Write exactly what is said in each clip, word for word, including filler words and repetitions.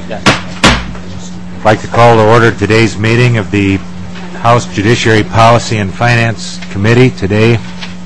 I'd like to call to order today's meeting of the House Judiciary Policy and Finance Committee. Today,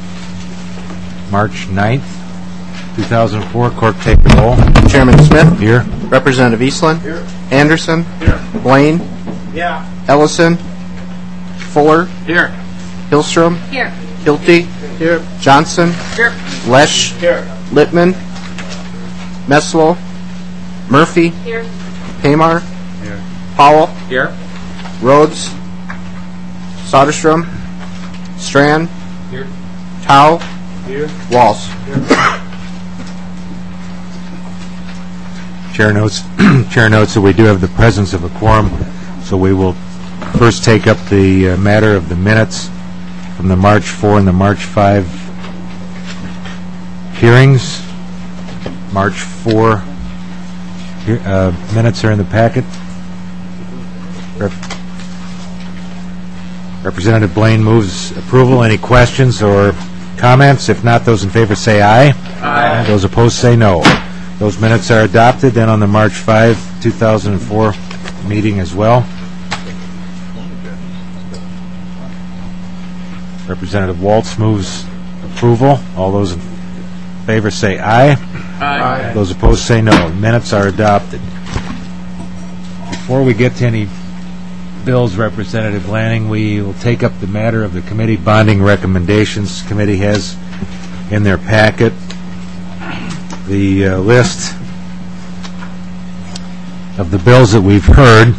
March ninth, two thousand four. Clerk, take the roll. Chairman Smith. Here. Representative Eastland. Here. Anderson. Here. Blaine. Yeah. Ellison. Fuller. Here. Hillstrom. Here. Hilty. Here. Johnson. Here. Lesh. Here. Littman. Meslow. Murphy. Here. Pamar. Here. Powell. Here. Rhodes. Soderstrom. Strand. Here. Tao. Here. Walls. Chair notes, Chair notes that we do have the presence of a quorum, so we will first take up the uh, matter of the minutes from the March fourth and the March fifth hearings. March fourth here, uh, minutes are in the packet. Rep Representative Blaine moves approval. Any questions or comments? If not, those in favor say aye. Aye. Those opposed say no. Those minutes are adopted. Then on the March fifth, two thousand four meeting as well. Representative Waltz moves approval. All those in favor say aye. Aye. Those opposed say no. Minutes are adopted. Before we get to any bills, Representative Lanning, we will take up the matter of the committee bonding recommendations. The committee has in their packet the uh, list of the bills that we've heard,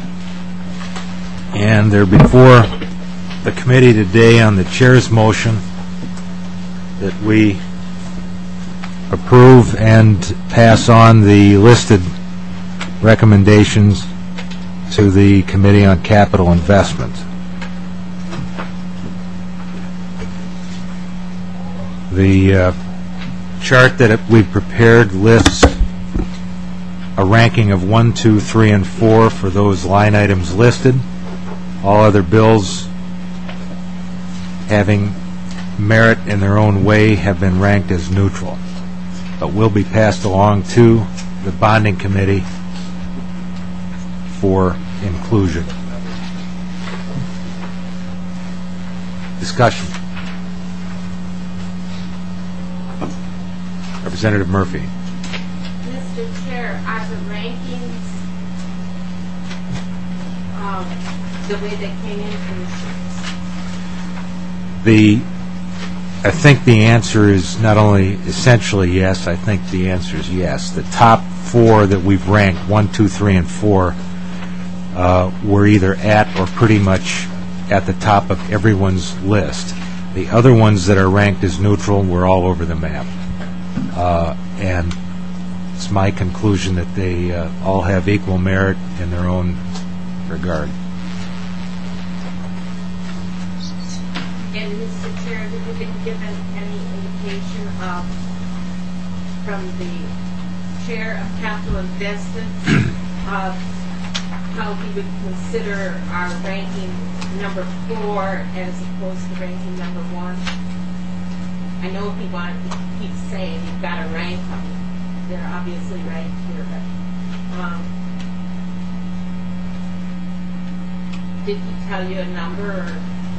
and they're before the committee today on the chair's motion that we approve and pass on the listed recommendations to the Committee on Capital Investment. The uh, chart that we've prepared lists a ranking of one, two, three, and four for those line items listed. All other bills having merit in their own way have been ranked as neutral, but will be passed along to the bonding committee for inclusion. Discussion. Representative Murphy. Mister Chair, are the rankings um, the way they came in from the sheets? The, I think the answer is not only essentially yes, I think the answer is yes. The top four that we've ranked, one, two, three, and four, uh, were either at or pretty much at the top of everyone's list. The other ones that are ranked as neutral were all over the map. Uh, and it's my conclusion that they uh, all have equal merit in their own regard. And Mister Chair, have you been given any indication of, from the Chair of Capital Investment, of how he would consider our ranking number four as opposed to ranking number one? I know he wanted to keep saying you've got to rank them. They're obviously ranked here, but um, did he tell you a number? Or?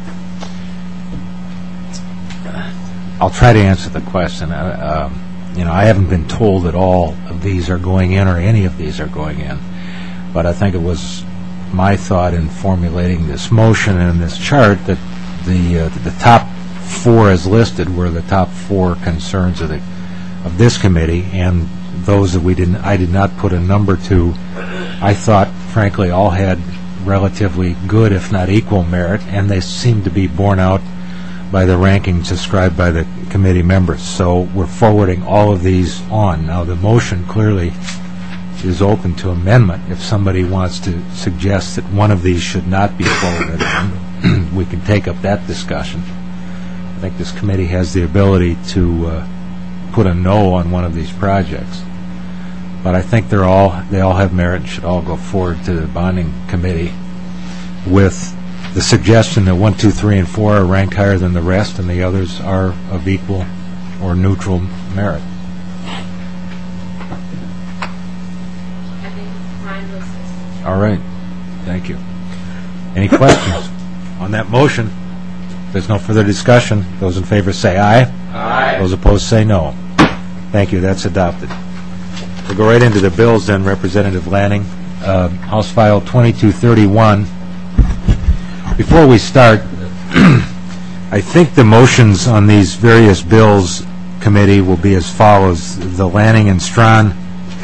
I'll try to answer the question. Uh, um, you know, I haven't been told that all of these are going in or any of these are going in, but I think it was my thought in formulating this motion and this chart that the uh, the top four as listed were the top four concerns of the of this committee, and those that we didn't I did not put a number to, I thought frankly all had relatively good, if not equal, merit, and they seemed to be borne out by the rankings described by the committee members. So we're forwarding all of these on. Now the motion clearly is open to amendment. If somebody wants to suggest that one of these should not be forwarded on, we can take up that discussion. I think this committee has the ability to uh, put a no on one of these projects. But I think they're all they all have merit and should all go forward to the bonding committee with the suggestion that one, two, three, and four are ranked higher than the rest, and the others are of equal or neutral merit. I think it's timeless system. All right. Thank you. Any questions on that motion? If there's no further discussion, those in favor say aye. Aye. Those opposed say no. Thank you. That's adopted. We'll go right into the bills then, Representative Lanning. Uh, House File twenty-two thirty-one. Before we start, I think the motions on these various bills, committee, will be as follows. The Lanning and Strawn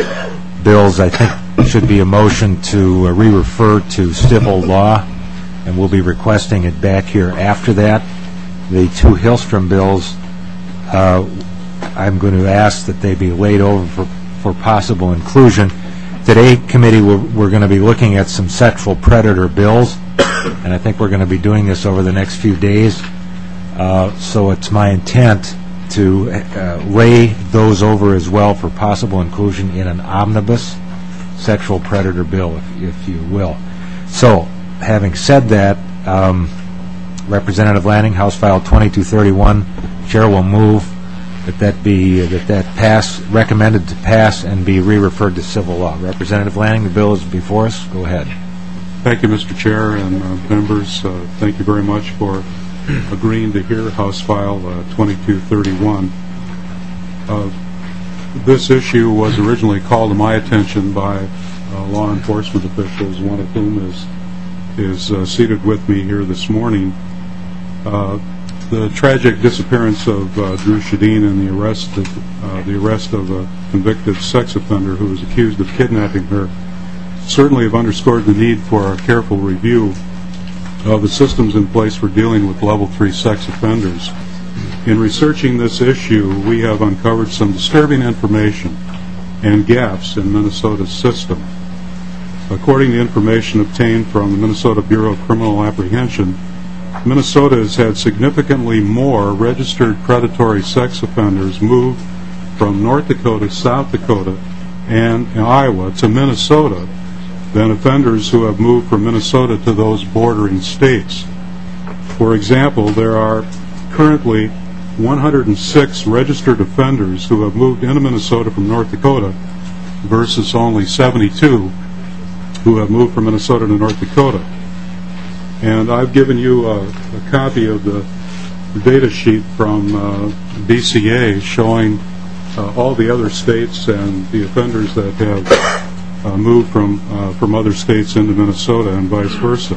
bills, I think, should be a motion to uh, re-refer to civil law, and we'll be requesting it back here after that. The two Hillstrom bills, uh, I'm going to ask that they be laid over for, for possible inclusion. Today, committee, we're, we're going to be looking at some sexual predator bills, and I think we're going to be doing this over the next few days. Uh, so it's my intent to uh, lay those over as well for possible inclusion in an omnibus sexual predator bill, if, if you will. So, having said that, um, Representative Lanning, House File twenty-two thirty-one, Chair will move that that be that that pass recommended to pass and be re-referred to civil law. Representative Lanning, the bill is before us. Go ahead. Thank you, Mister Chair and uh, members. Uh, thank you very much for agreeing to hear House File uh, twenty-two thirty-one. Uh, this issue was originally called to my attention by uh, law enforcement officials, one of whom is is uh, seated with me here this morning. Uh, the tragic disappearance of uh, Drew Shadeen and the arrest of, uh, the arrest of a convicted sex offender who was accused of kidnapping her certainly have underscored the need for a careful review of the systems in place for dealing with level three sex offenders. In researching this issue, we have uncovered some disturbing information and gaps in Minnesota's system. According to information obtained from the Minnesota Bureau of Criminal Apprehension, Minnesota has had significantly more registered predatory sex offenders move from North Dakota, South Dakota, and Iowa to Minnesota than offenders who have moved from Minnesota to those bordering states. For example, there are currently one hundred six registered offenders who have moved into Minnesota from North Dakota versus only seventy-two who have moved from Minnesota to North Dakota. And I've given you a, a copy of the data sheet from uh, D C A showing uh, all the other states and the offenders that have uh, moved from uh, from other states into Minnesota and vice versa.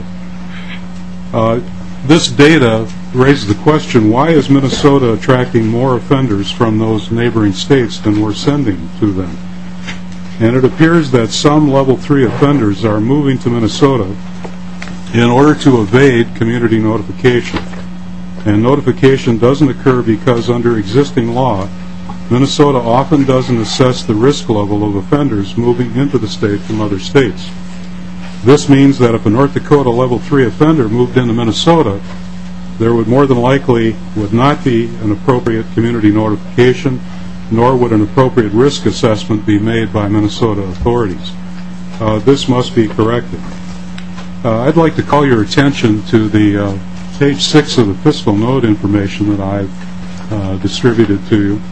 Uh, this data raises the question, why is Minnesota attracting more offenders from those neighboring states than we're sending to them? And it appears that some level three offenders are moving to Minnesota in order to evade community notification. And notification doesn't occur because under existing law, Minnesota often doesn't assess the risk level of offenders moving into the state from other states. This means that if a North Dakota level three offender moved into Minnesota, there would more than likely would not be an appropriate community notification, nor would an appropriate risk assessment be made by Minnesota authorities. Uh, this must be corrected. Uh, I'd like to call your attention to the uh, page six of the fiscal note information that I've uh, distributed to you.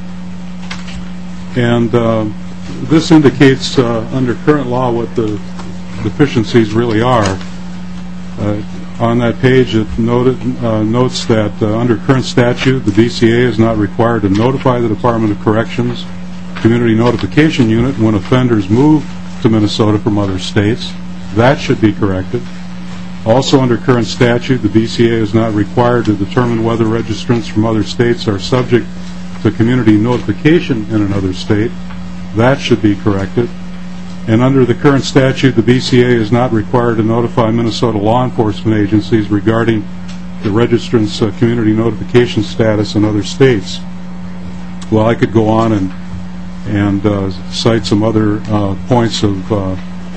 And uh, this indicates uh, under current law what the deficiencies really are. Uh, on that page it noted, uh, notes that uh, under current statute the D C A is not required to notify the Department of Corrections Community Notification Unit when offenders move to Minnesota from other states. That should be corrected. Also under current statute, the D C A is not required to determine whether registrants from other states are subject to community notification in another state. That should be corrected. And under the current statute, the D C A is not required to notify Minnesota law enforcement agencies regarding the registrant's uh, community notification status in other states. Well, I could go on and and uh, cite some other uh, points of uh,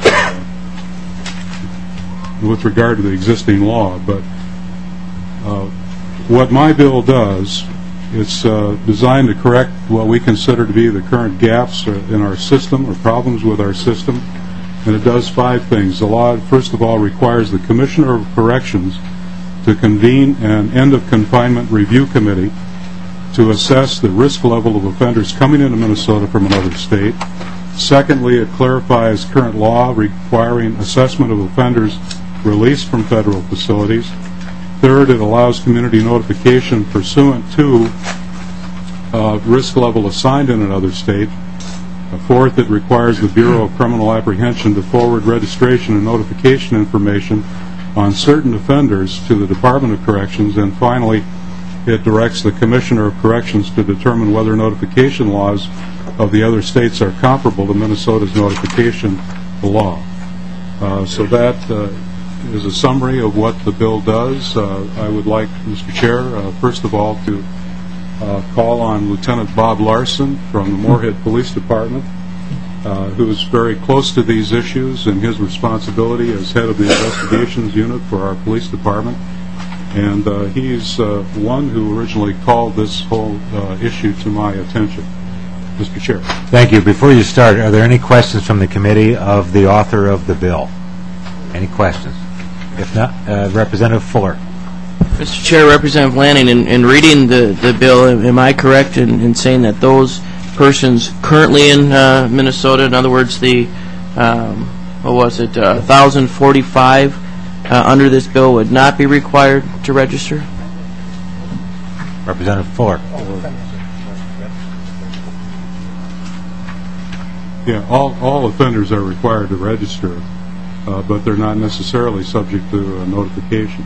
with regard to the existing law, but uh, what my bill does, it's uh, designed to correct what we consider to be the current gaps in our system or problems with our system, and it does five things. The law, first of all, requires the Commissioner of Corrections to convene an end-of-confinement review committee to assess the risk level of offenders coming into Minnesota from another state. Secondly, it clarifies current law requiring assessment of offenders released from federal facilities. Third, it allows community notification pursuant to uh, risk level assigned in another state. Uh, fourth, it requires the Bureau of Criminal Apprehension to forward registration and notification information on certain offenders to the Department of Corrections. And finally, it directs the Commissioner of Corrections to determine whether notification laws of the other states are comparable to Minnesota's notification law. Uh, so that uh, is a summary of what the bill does. Uh, I would like, Mister Chair, uh, first of all, to uh, call on Lieutenant Bob Larson from the Moorhead Police Department, uh, who is very close to these issues in his responsibility as head of the investigations unit for our police department. And uh, he's uh, one who originally called this whole uh, issue to my attention. Mister Chair. Thank you. Before you start, are there any questions from the committee of the author of the bill? Any questions? If not, uh, Representative Fuller. Mister Chair, Representative Lanning, in, in reading the, the bill, am I correct in, in saying that those persons currently in uh, Minnesota, in other words, the, um, what was it, uh, one thousand forty-five uh, under this bill would not be required to register? Representative Fuller. Yeah, all, all offenders are required to register, uh, but they're not necessarily subject to uh, notification.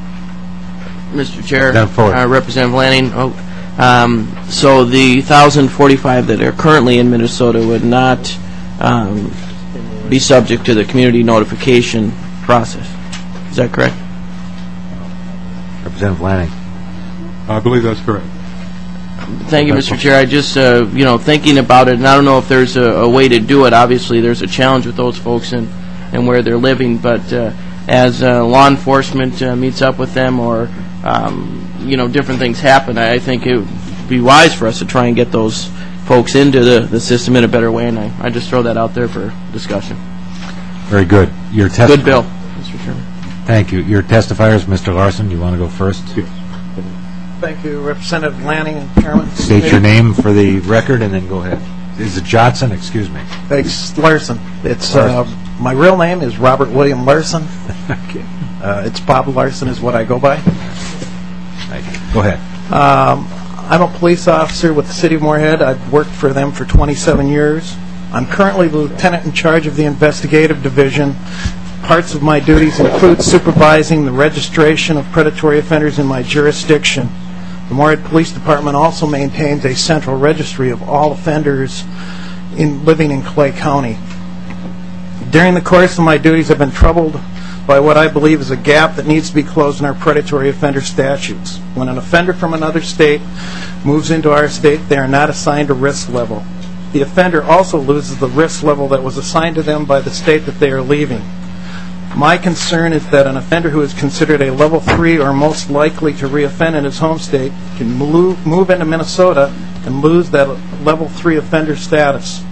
Mister Chair, Representative Fuller. uh, Representative Lanning, oh, um, so the one thousand forty-five that are currently in Minnesota would not um, be subject to the community notification process. Is that correct? Representative Lanning. I believe that's correct. Thank you, Mister Chair. I just, uh, you know, thinking about it, and I don't know if there's a, a way to do it. Obviously, there's a challenge with those folks and, and where they're living, but uh, as uh, law enforcement uh, meets up with them or, um, you know, different things happen, I, I think it would be wise for us to try and get those folks into the, the system in a better way, and I, I just throw that out there for discussion. Very good. Your testi- Good bill, Mister Chairman. Thank you. Your testifiers, Mister Larson, you want to go first? Yes. Thank you, Representative Lanning and Chairman. State your name for the record and then go ahead. Is it Johnson? Excuse me. Thanks, Larson. It's uh, my real name is Robert William Larson. Okay. Uh, it's Bob Larson is what I go by. Thank you. Go ahead. Um, I'm a police officer with the City of Moorhead. I've worked for them for twenty-seven years. I'm currently the lieutenant in charge of the investigative division. Parts of my duties include supervising the registration of predatory offenders in my jurisdiction. The Moorhead Police Department also maintains a central registry of all offenders in living in Clay County. During the course of my duties, I've been troubled by what I believe is a gap that needs to be closed in our predatory offender statutes. When an offender from another state moves into our state, they are not assigned a risk level. The offender also loses the risk level that was assigned to them by the state that they are leaving. My concern is that an offender who is considered a level three or most likely to reoffend in his home state can move, move into Minnesota and lose that level three offender status.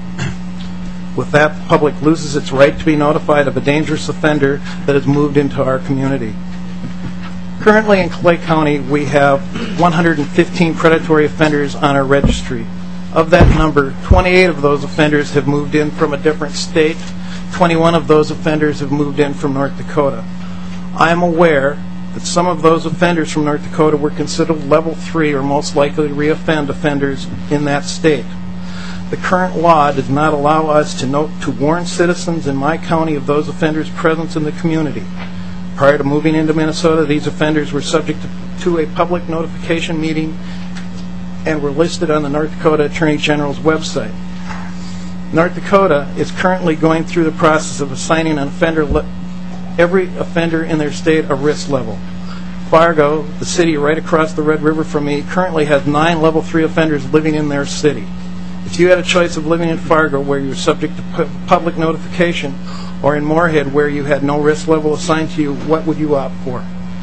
With that, the public loses its right to be notified of a dangerous offender that has moved into our community. Currently in Clay County, we have one hundred fifteen predatory offenders on our registry. Of that number, twenty-eight of those offenders have moved in from a different state. twenty-one of those offenders have moved in from North Dakota. I am aware that some of those offenders from North Dakota were considered level three or most likely to reoffend offenders in that state. The current law does not allow us to note to warn citizens in my county of those offenders' presence in the community. Prior to moving into Minnesota, these offenders were subject to, to a public notification meeting and were listed on the North Dakota Attorney General's website. North Dakota is currently going through the process of assigning an offender le- every offender in their state a risk level. Fargo, the city right across the Red River from me, currently has nine level three offenders living in their city. If you had a choice of living in Fargo, where you were subject to pu- public notification, or in Moorhead, where you had no risk level assigned to you, what would you opt for?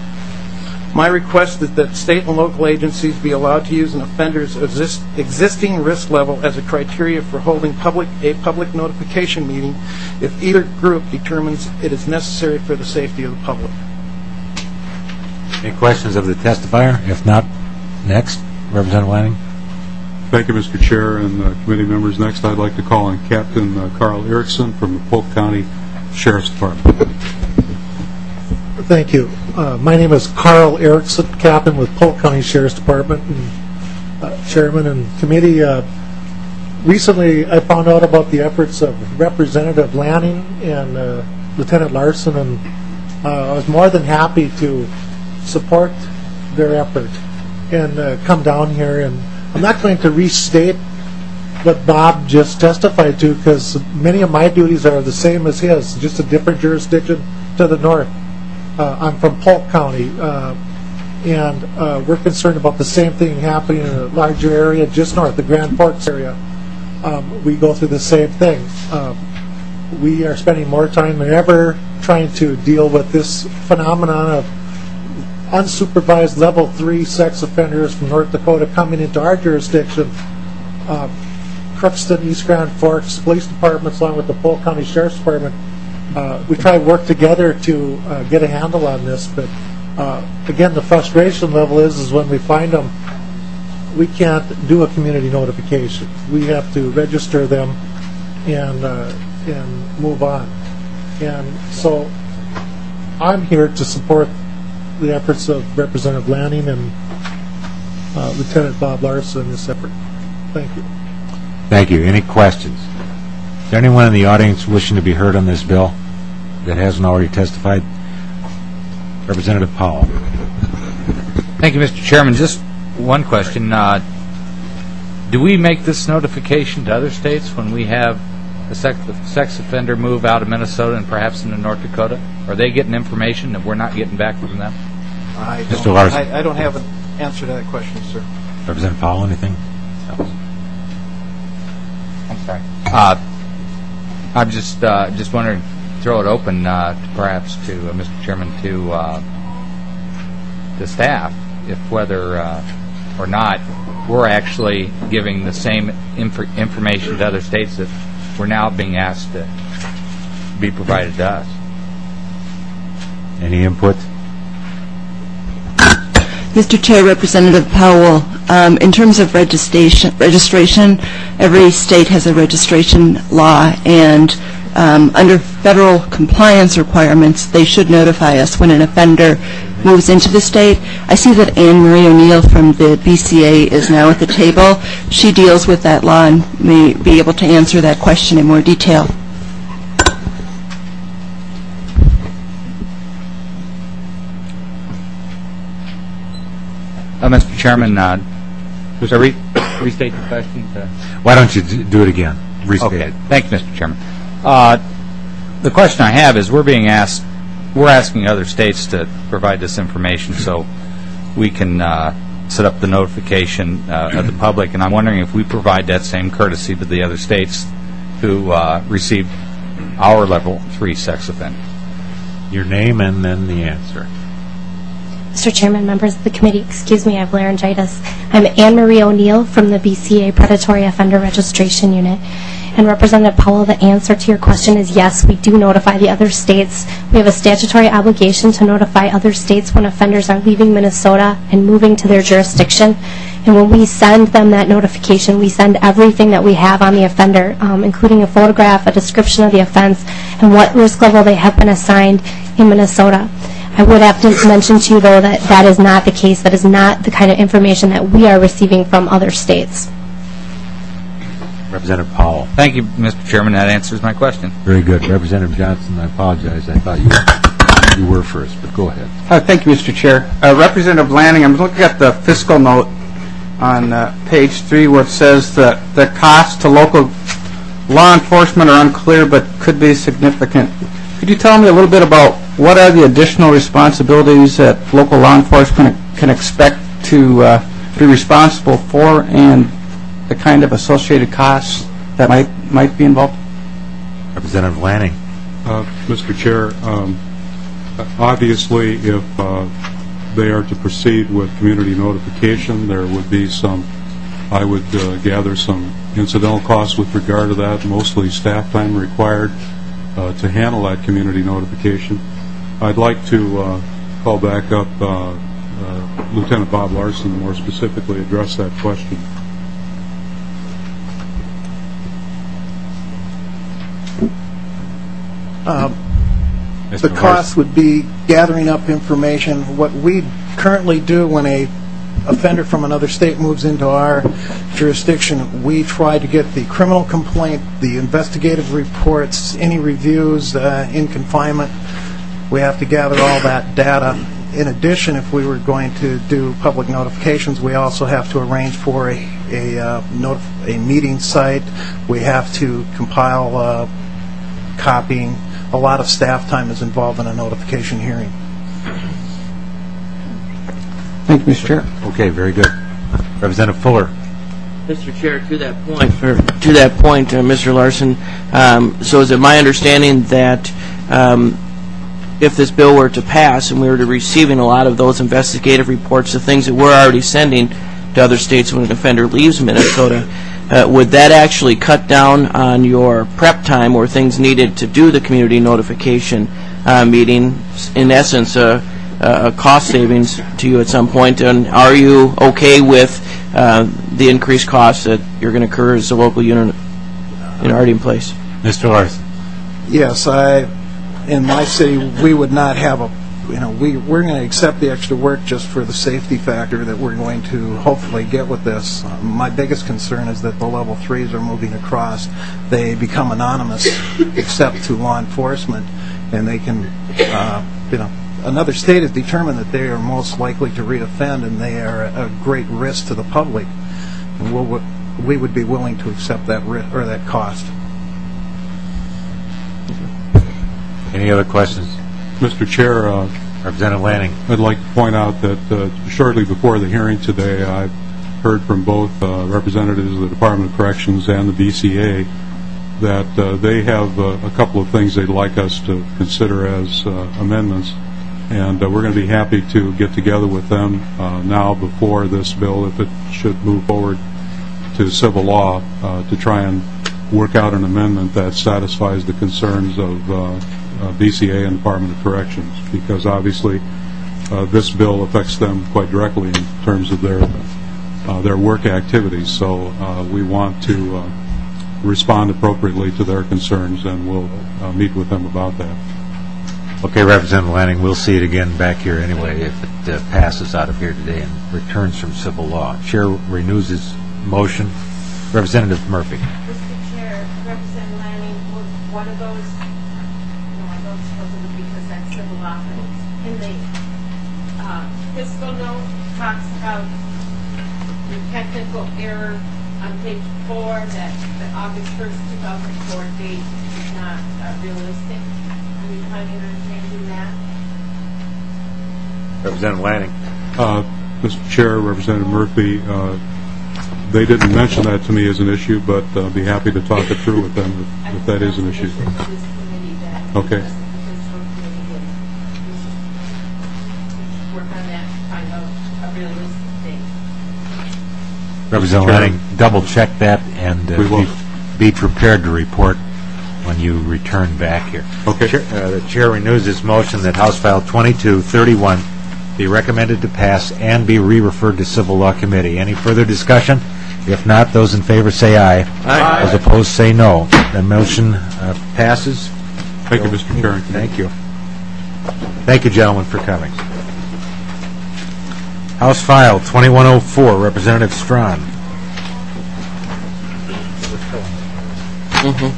My request is that state and local agencies be allowed to use an offender's exist- existing risk level as a criteria for holding public a public notification meeting if either group determines it is necessary for the safety of the public. Any questions of the testifier? If not, next, Representative Lanning. Thank you, Mister Chair and uh, committee members. Next, I'd like to call on Captain uh, Carl Erickson from the Polk County Sheriff's Department. Thank you. Uh, my name is Carl Erickson, Captain with Polk County Sheriff's Department, and uh, Chairman and committee. Uh, recently, I found out about the efforts of Representative Lanning and uh, Lieutenant Larson, and uh, I was more than happy to support their effort and uh, come down here. And I'm not going to restate what Bob just testified to, because many of my duties are the same as his, just a different jurisdiction to the north. Uh, I'm from Polk County, uh, and uh, we're concerned about the same thing happening in a larger area just north, the Grand Forks area. Um, we go through the same thing. Um, we are spending more time than ever trying to deal with this phenomenon of unsupervised level three sex offenders from North Dakota coming into our jurisdiction. Uh, Crookston, East Grand Forks Police Departments, along with the Polk County Sheriff's Department, Uh, we try to work together to uh, get a handle on this, but uh, again, the frustration level is is when we find them, we can't do a community notification. We have to register them and uh, and move on. And so, I'm here to support the efforts of Representative Lanning and uh, Lieutenant Bob Larson in this effort. Thank you. Thank you. Any questions? Is there anyone in the audience wishing to be heard on this bill that hasn't already testified? Representative Powell. Thank you, Mister Chairman. Just one question. Uh, do we make this notification to other states when we have a sex, sex offender move out of Minnesota and perhaps into North Dakota? Are they getting information that we're not getting back from them? I Mister don't, Larson. I, I don't have an answer to that question, sir. Representative Powell, anything else? I'm sorry. Uh, I'm just uh, just wondering, throw it open uh, to perhaps to uh, Mister Chairman, to uh, the staff, if whether uh, or not we're actually giving the same inf information to other states that we're now being asked to be provided to us. Any input? Mister Chair, Representative Powell, um, in terms of registration, registration, every state has a registration law, and um, under federal compliance requirements, they should notify us when an offender moves into the state. I see that Anne Marie O'Neill from the B C A is now at the table. She deals with that law and may be able to answer that question in more detail. Uh, Mister Chairman, uh, so re restate the question. To Why don't you d do it again? Restate okay. it. Thank you, Mister Chairman. Uh, the question I have is, we're being asked, we're asking other states to provide this information so we can uh, set up the notification uh, of the public, and I'm wondering if we provide that same courtesy to the other states who uh, received our level three sex offender. Your name and then the answer. Mister Chairman, members of the committee, excuse me, I have laryngitis. I'm Anne Marie O'Neill from the B C A Predatory Offender Registration Unit. And Representative Powell, the answer to your question is yes, we do notify the other states. We have a statutory obligation to notify other states when offenders are leaving Minnesota and moving to their jurisdiction. And when we send them that notification, we send everything that we have on the offender, um, including a photograph, a description of the offense, and what risk level they have been assigned in Minnesota. I would have to mention to you, though, that that is not the case. That is not the kind of information that we are receiving from other states. Representative Powell. Thank you, Mister Chairman. That answers my question. Very good. Representative Johnson, I apologize. I thought you, you were first, but go ahead. Uh, thank you, Mister Chair. Uh, Representative Lanning, I'm looking at the fiscal note on uh, page three where it says that the costs to local law enforcement are unclear but could be significant. Could you tell me a little bit about what are the additional responsibilities that local law enforcement can expect to uh, be responsible for, and the kind of associated costs that might might be involved? Representative Lanning. Uh, Mister Chair, um, obviously, if uh, they are to proceed with community notification, there would be some, I would uh, gather, some incidental costs with regard to that, mostly staff time required uh, to handle that community notification. I'd like to uh, call back up uh, uh, Lieutenant Bob Larson to more specifically address that question. The cost would be gathering up information. What we currently do when a offender from another state moves into our jurisdiction, we try to get the criminal complaint, the investigative reports, any reviews uh, in confinement. We have to gather all that data. In addition, if we were going to do public notifications, we also have to arrange for a a, uh, notif- a meeting site. We have to compile uh, copying. A lot of staff time is involved in a notification hearing. Thank you, Mister Chair. Okay, very good. Representative Fuller. Mister Chair, to that point, or to that point, uh, Mister Larson, um, so is it my understanding that um, if this bill were to pass and we were to receiving a lot of those investigative reports, the things that we're already sending to other states when an offender leaves Minnesota, uh, would that actually cut down on your prep time or things needed to do the community notification uh, meeting? In essence, uh, a cost savings to you at some point, and are you okay with uh, the increased costs that you're going to incur as a local unit you know, already in place? Mister Larson. Yes, I, in my city, we would not have a, you know, we, we're going to accept the extra work just for the safety factor that we're going to hopefully get with this. Uh, my biggest concern is that the level threes are moving across. They become anonymous except to law enforcement, and they can, uh, you know, another state has determined that they are most likely to reoffend, and they are a great risk to the public. And we'll, we would be willing to accept that risk or that cost. Any other questions? Mister Chair, uh, Representative Lanning. I'd like to point out that uh, shortly before the hearing today, I heard from both uh, representatives of the Department of Corrections and the B C A that uh, they have uh, a couple of things they'd like us to consider as uh, amendments. And uh, we're going to be happy to get together with them uh, now before this bill, if it should move forward to civil law, uh, to try and work out an amendment that satisfies the concerns of uh, uh, B C A and Department of Corrections, because obviously uh, this bill affects them quite directly in terms of their uh, their work activities. So uh, we want to uh, respond appropriately to their concerns, and we'll uh, meet with them about that. Okay, Representative Lanning, we'll see it again back here anyway if it uh, passes out of here today and returns from civil law. Chair renews his motion. Representative Murphy. Mister Chair, Representative Lanning, would one of those, no, I don't suppose it would be because that's civil law, but in the uh, fiscal note talks about the technical error on page four that the August first, two thousand four date is not uh, realistic. Are you planning on changing that? Representative Lanning. Uh, Mister Chair, Representative Murphy, uh, they didn't mention that to me as an issue, but I'll be happy to talk it through with them if, if that is an issue. Okay. Work on that, find out a realistic date. Representative Lanning, double check that and uh, We will. be, be prepared to report when you return back here. Okay. Chair, uh, the chair renews his motion that House File twenty-two thirty-one be recommended to pass and be re-referred to Civil Law Committee. Any further discussion? If not, those in favor say aye. Aye. Those opposed say no. The motion uh, passes. Thank you, Mister Chair. Thank you. Thank you, gentlemen, for coming. House File twenty-one oh four, Representative Strawn. Mm-hmm.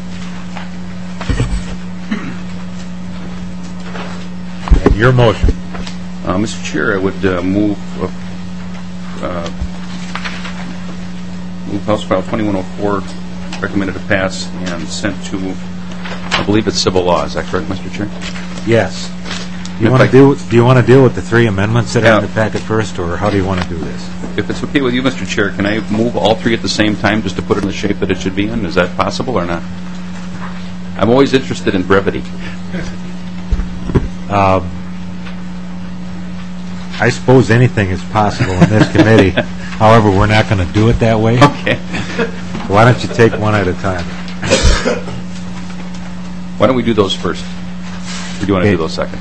And your motion. Uh, Mister Chair, I would uh, move uh, uh, move House File twenty-one oh four, recommended to pass and sent to, I believe it's civil law. Is that correct, Mister Chair? Yes. Do you If want I- to do? Do you want to deal with the three amendments that are in Yeah. the packet first, or how do you want to do this? If it's okay with you, Mister Chair, can I move all three at the same time just to put it in the shape that it should be in? Is that possible or not? I'm always interested in brevity. Um, I suppose anything is possible in this committee. However, we're not going to do it that way. Okay. Why don't you take one at a time? Why don't we do those first? Or do you want to Okay. do those second?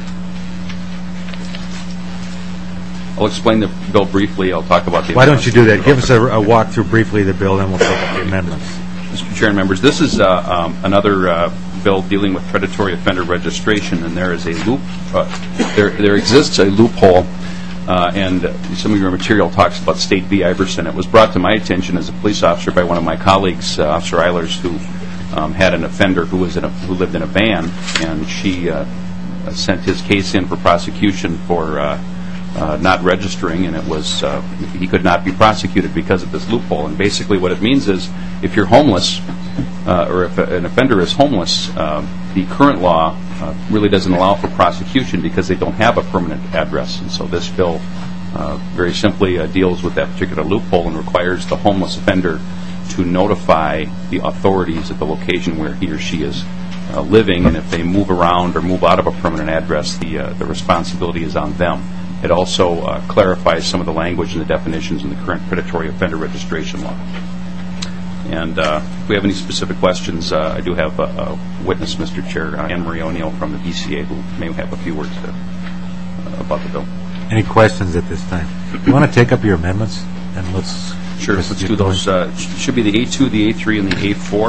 I'll explain the bill briefly. I'll talk about the Why don't you do that? Give amendments. us a, a walk through briefly of the bill, then we'll take up the amendments. Mister Chair and members, this is uh, um, another uh, bill dealing with predatory offender registration, and there is a loop, uh, there, there exists a loophole, uh, and some of your material talks about State v. Iverson. It was brought to my attention as a police officer by one of my colleagues, uh, Officer Eilers, who um, had an offender who was in a, who lived in a van, and she uh, sent his case in for prosecution for uh, uh, not registering, and it was uh, he could not be prosecuted because of this loophole. And basically, what it means is, if you're homeless, uh, or if a, an offender is homeless, uh, the current law uh, really doesn't allow for prosecution because they don't have a permanent address. And so this bill uh, very simply uh, deals with that particular loophole and requires the homeless offender to notify the authorities at the location where he or she is uh, living, and if they move around or move out of a permanent address, the uh, the responsibility is on them. It also uh, clarifies some of the language and the definitions in the current predatory offender registration law. And uh, if we have any specific questions, uh, I do have a, a witness, Mister Chair, uh, Anne Marie O'Neill from the B C A, who may have a few words to, uh, about the bill. Any questions at this time? You want to take up your amendments, and let's Sure, let's do those. Uh, should be the A two, the A three, and the A four.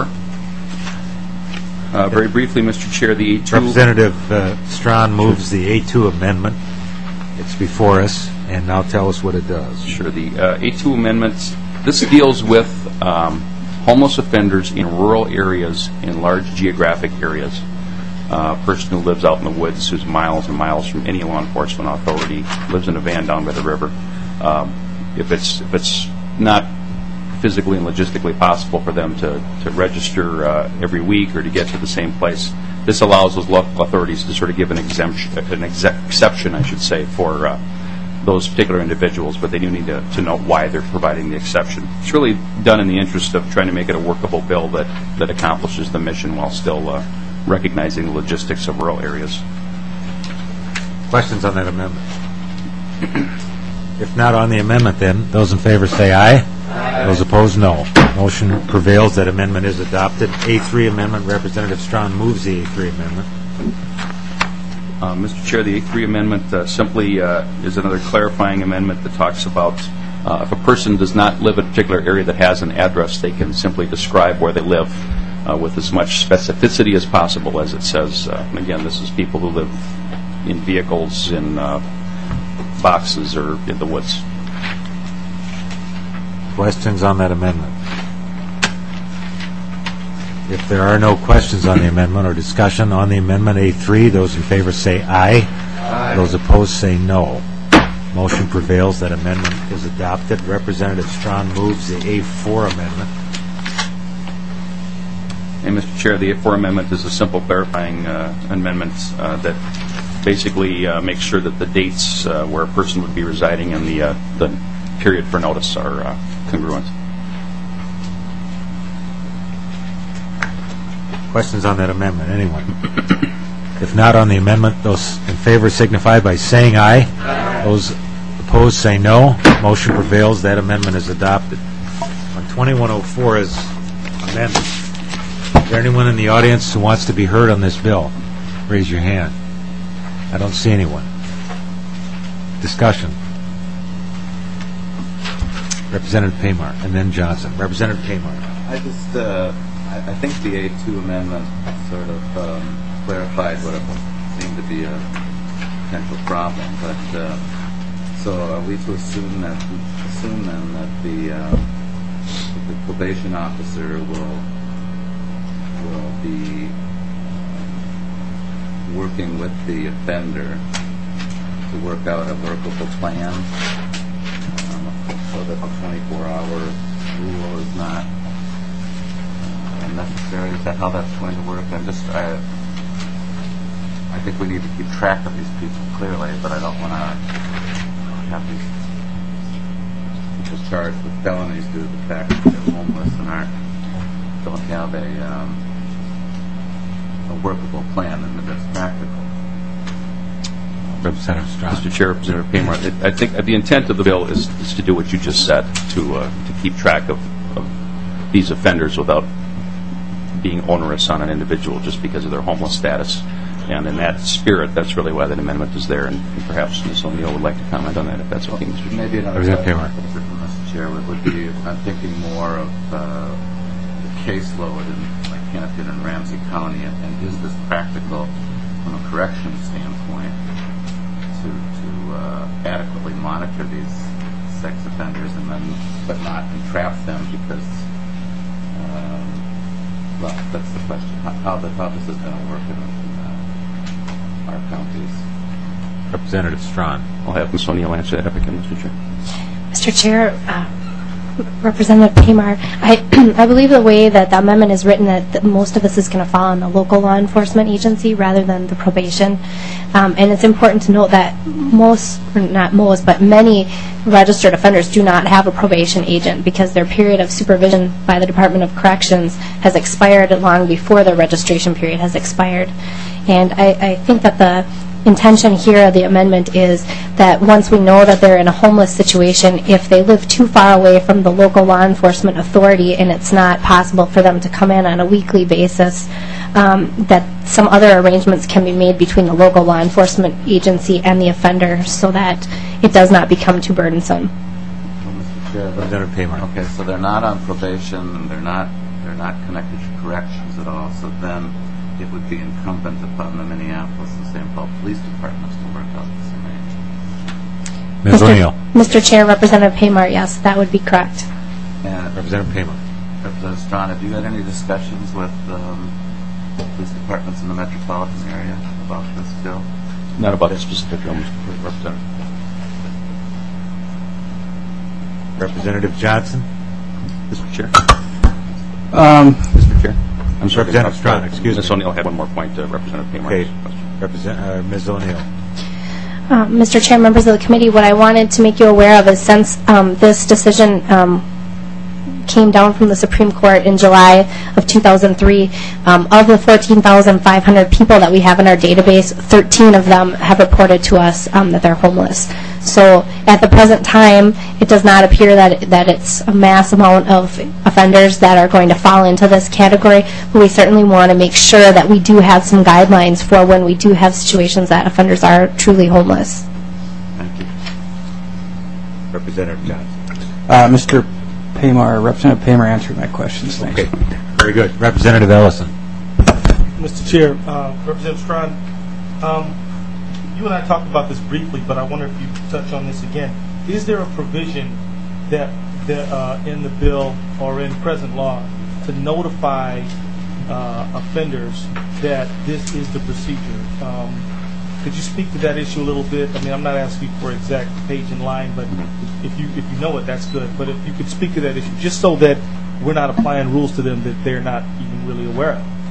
Uh, very briefly, Mister Chair, the A two... Representative uh, Strawn moves the A two amendment. It's before us, and now tell us what it does. Sure, the uh, A two amendments, this deals with um, homeless offenders in rural areas, in large geographic areas. Uh, a person who lives out in the woods, who's miles and miles from any law enforcement authority, lives in a van down by the river. Um, if it's if it's not physically and logistically possible for them to, to register uh, every week or to get to the same place, this allows those local authorities to sort of give an exemption, an exec- exception, I should say, for uh, those particular individuals, but they do need to, to know why they're providing the exception. It's really done in the interest of trying to make it a workable bill that, that accomplishes the mission while still uh, recognizing the logistics of rural areas. Questions on that amendment? If not on the amendment, then, those in favor say aye. Aye. Those opposed, no. Motion prevails. That amendment is adopted. A three amendment, Representative Strawn moves the A three amendment. Uh, Mister Chair, the A three amendment uh, simply uh, is another clarifying amendment that talks about uh, if a person does not live in a particular area that has an address, they can simply describe where they live uh, with as much specificity as possible, as it says. Uh, and again, this is people who live in vehicles, in uh, boxes, or in the woods. Questions on that amendment? If there are no questions on the amendment or discussion on the amendment A three, those in favor say aye. Aye. Those opposed say no. Motion prevails. That amendment is adopted. Representative Strawn moves the A four amendment. And Mister Chair, the A four amendment is a simple clarifying uh, amendment uh, that basically uh, makes sure that the dates uh, where a person would be residing and the uh, the period for notice are uh, congruent. Questions on that amendment? Anyone? If not on the amendment, those in favor signify by saying aye. Aye. Those opposed say no. Motion prevails. That amendment is adopted. On twenty-one oh four is amendment. Is there anyone in the audience who wants to be heard on this bill? Raise your hand. I don't see anyone. Discussion. Representative Paymar, and then Johnson. Representative Paymar. I just, uh, I, I think the A two amendment sort of um, clarified what seemed to be a potential problem. But uh, so are we to assume that, assume then that the, uh, that the probation officer will will be working with the offender to work out a workable plan, um, so that the twenty-four hour rule is not uh, necessary? Is that how that's going to work? I'm just, I, I think we need to keep track of these people clearly, but I don't want to have these people charged with felonies due to the fact that they're homeless and aren't, don't have a, um, a workable plan and that's practical. Representative Strawn. Mister Chair, Representative Paymar, I think the intent of the bill is, is to do what you just said, to uh, to keep track of, of these offenders without being onerous on an individual just because of their homeless status. And in that spirit, that's really why that amendment is there. And, and perhaps Miz O'Neill would like to comment on that, if that's okay, Mister Chair. Maybe another Representative question, Mister Chair, would, would be, I'm thinking more of uh, the caseload in like Hannaford and Ramsey County, and, and is this practical from a corrections standpoint to to uh, adequately monitor these sex offenders and then but not entrap them because um, well that's the question how, how, the, how this is going to work in, in uh, our counties. Representative Strawn. I'll have Miz O'Neill answer that if I can, Mister Chair. Mister Chair, uh, Representative Pamar, I, I believe the way that the amendment is written, that, that most of this is going to fall on the local law enforcement agency rather than the probation. Um, and it's important to note that most, or not most, but many registered offenders do not have a probation agent because their period of supervision by the Department of Corrections has expired long before their registration period has expired. And I, I think that the intention here of the amendment is that once we know that they're in a homeless situation, if they live too far away from the local law enforcement authority and it's not possible for them to come in on a weekly basis, um, that some other arrangements can be made between the local law enforcement agency and the offender so that it does not become too burdensome. Well, Mister Chair, Representative Pamar. okay, so they're not on probation and they're not they're not connected to corrections at all. So then it would be incumbent upon the Minneapolis and Saint Paul police departments to work out this arrangement. Miz O'Neill. Mister Chair, Representative Pamar, yes, that would be correct. And Representative Pamar. Representative Strawn, have you had any discussions with um, police departments in the metropolitan area about this bill? Not about this specific bill, Mister Representative. Representative Johnson. Mister Chair. Um, Mister Chair. I'm sorry. Representative Strawn, excuse me. Miz O'Neill had one more point to Representative Pamar. Okay. Represent, uh, Miz O'Neill. Uh, Mister Chair, members of the committee, what I wanted to make you aware of is since um, this decision um, came down from the Supreme Court in July of two thousand three, um, of the fourteen thousand five hundred people that we have in our database, thirteen of them have reported to us um, that they're homeless. So at the present time, it does not appear that, that it's a mass amount of offenders that are going to fall into this category, but we certainly want to make sure that we do have some guidelines for when we do have situations that offenders are truly homeless. Thank you. Representative Johnson. uh, Mister Pamar, Representative Pamar answered my questions. Thanks. Okay, very good. Representative Ellison. Mister Chair, uh, Representative Strawn, um, you and I talked about this briefly, but I wonder if you could touch on this again. Is there a provision that, that uh, in the bill or in present law to notify uh, offenders that this is the procedure? Um, could you speak to that issue a little bit? I mean, I'm not asking for exact page and line, but if you if you know it, that's good. But if you could speak to that issue, just so that we're not applying rules to them that they're not even really aware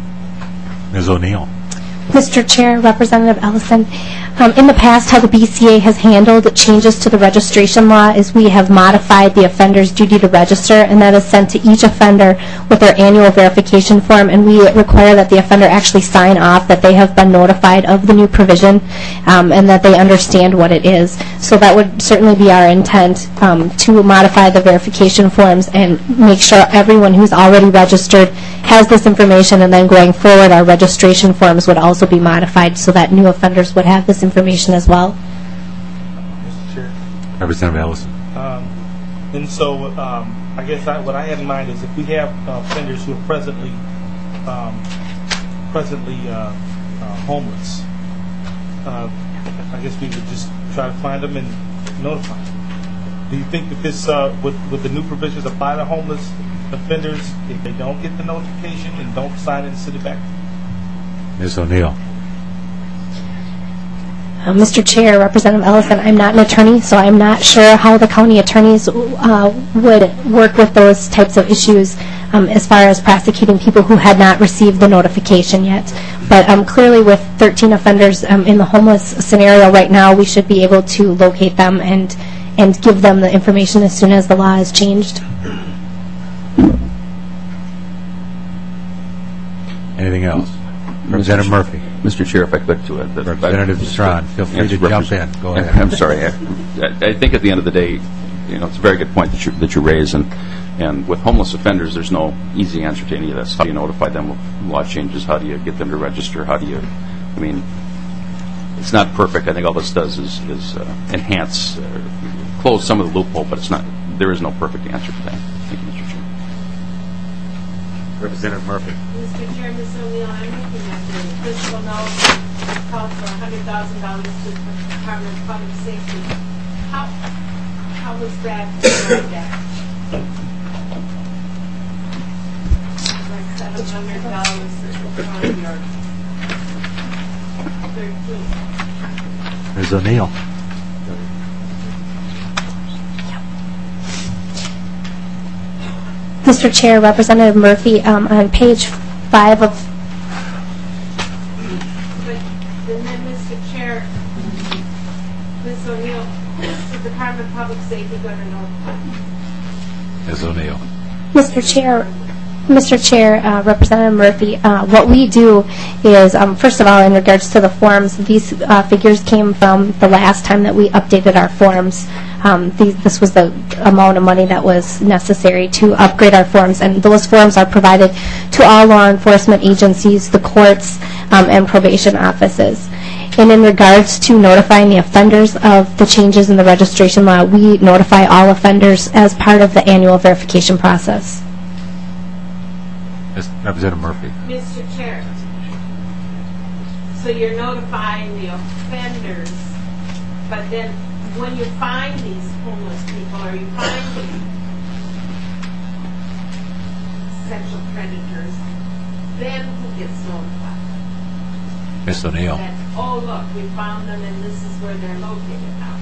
of. Miz O'Neill. Mister Chair, Representative Ellison, um, in the past, how the B C A has handled changes to the registration law is we have modified the offender's duty to register, and that is sent to each offender with their annual verification form, and we require that the offender actually sign off that they have been notified of the new provision um, and that they understand what it is. So that would certainly be our intent, um, to modify the verification forms and make sure everyone who's already registered has this information, and then going forward, our registration forms would also be modified so that new offenders would have this information as well. Mister Chair. Representative Ellison. Um, and so, um, I guess I, what I had in mind is if we have uh, offenders who are presently, um, presently uh, uh, homeless, uh, I guess we would just try to find them and notify them. Do you think that this, uh, would, would the new provisions apply to homeless offenders if they don't get the notification and don't sign it and send it back? Miz O'Neill. Uh, Mister Chair, Representative Ellison, I'm not an attorney, so I'm not sure how the county attorneys uh, would work with those types of issues um, as far as prosecuting people who had not received the notification yet. But um, clearly with thirteen offenders um, in the homeless scenario right now, we should be able to locate them and, and give them the information as soon as the law is changed. Anything else? Representative Murphy. Mister Chair, if I could to it. Representative Strawn, feel free to jump in. Go ahead. I'm sorry. I, I think at the end of the day, you know, it's a very good point that you that you raise, and and with homeless offenders, there's no easy answer to any of this. How do you notify them of law changes? How do you get them to register? How do you? I mean, it's not perfect. I think all this does is is uh, enhance, uh, close some of the loophole, but it's not. There is no perfect answer to that. Thank you, Mister Chair. Representative Murphy. Mister Chair, O'Neill, I'm looking at the fiscal note that calls for one hundred thousand dollars to the Department of Public Safety. How, how was that arrived at? Like seven hundred dollars on your thirteen. Miz O'Neill. Mister Chair, Representative Murphy, um, on page five of... But then, Mister Chair, Miz O'Neill, is the Department of Public Safety going to notify? Miz O'Neill. Mister Chair, Mister Chair, uh, Representative Murphy, uh, what we do is, um, first of all, in regards to the forms, these uh, figures came from the last time that we updated our forms. Um, these, this was the amount of money that was necessary to upgrade our forms, and those forms are provided to all law enforcement agencies, the courts, um, and probation offices. And in regards to notifying the offenders of the changes in the registration law, we notify all offenders as part of the annual verification process. Representative Murphy. Mister Chair, so you're notifying the offenders, but then when you find these homeless people, or you find the sexual predators, then who gets notified? Miz O'Neill. That, oh, look, we found them and this is where they're located now.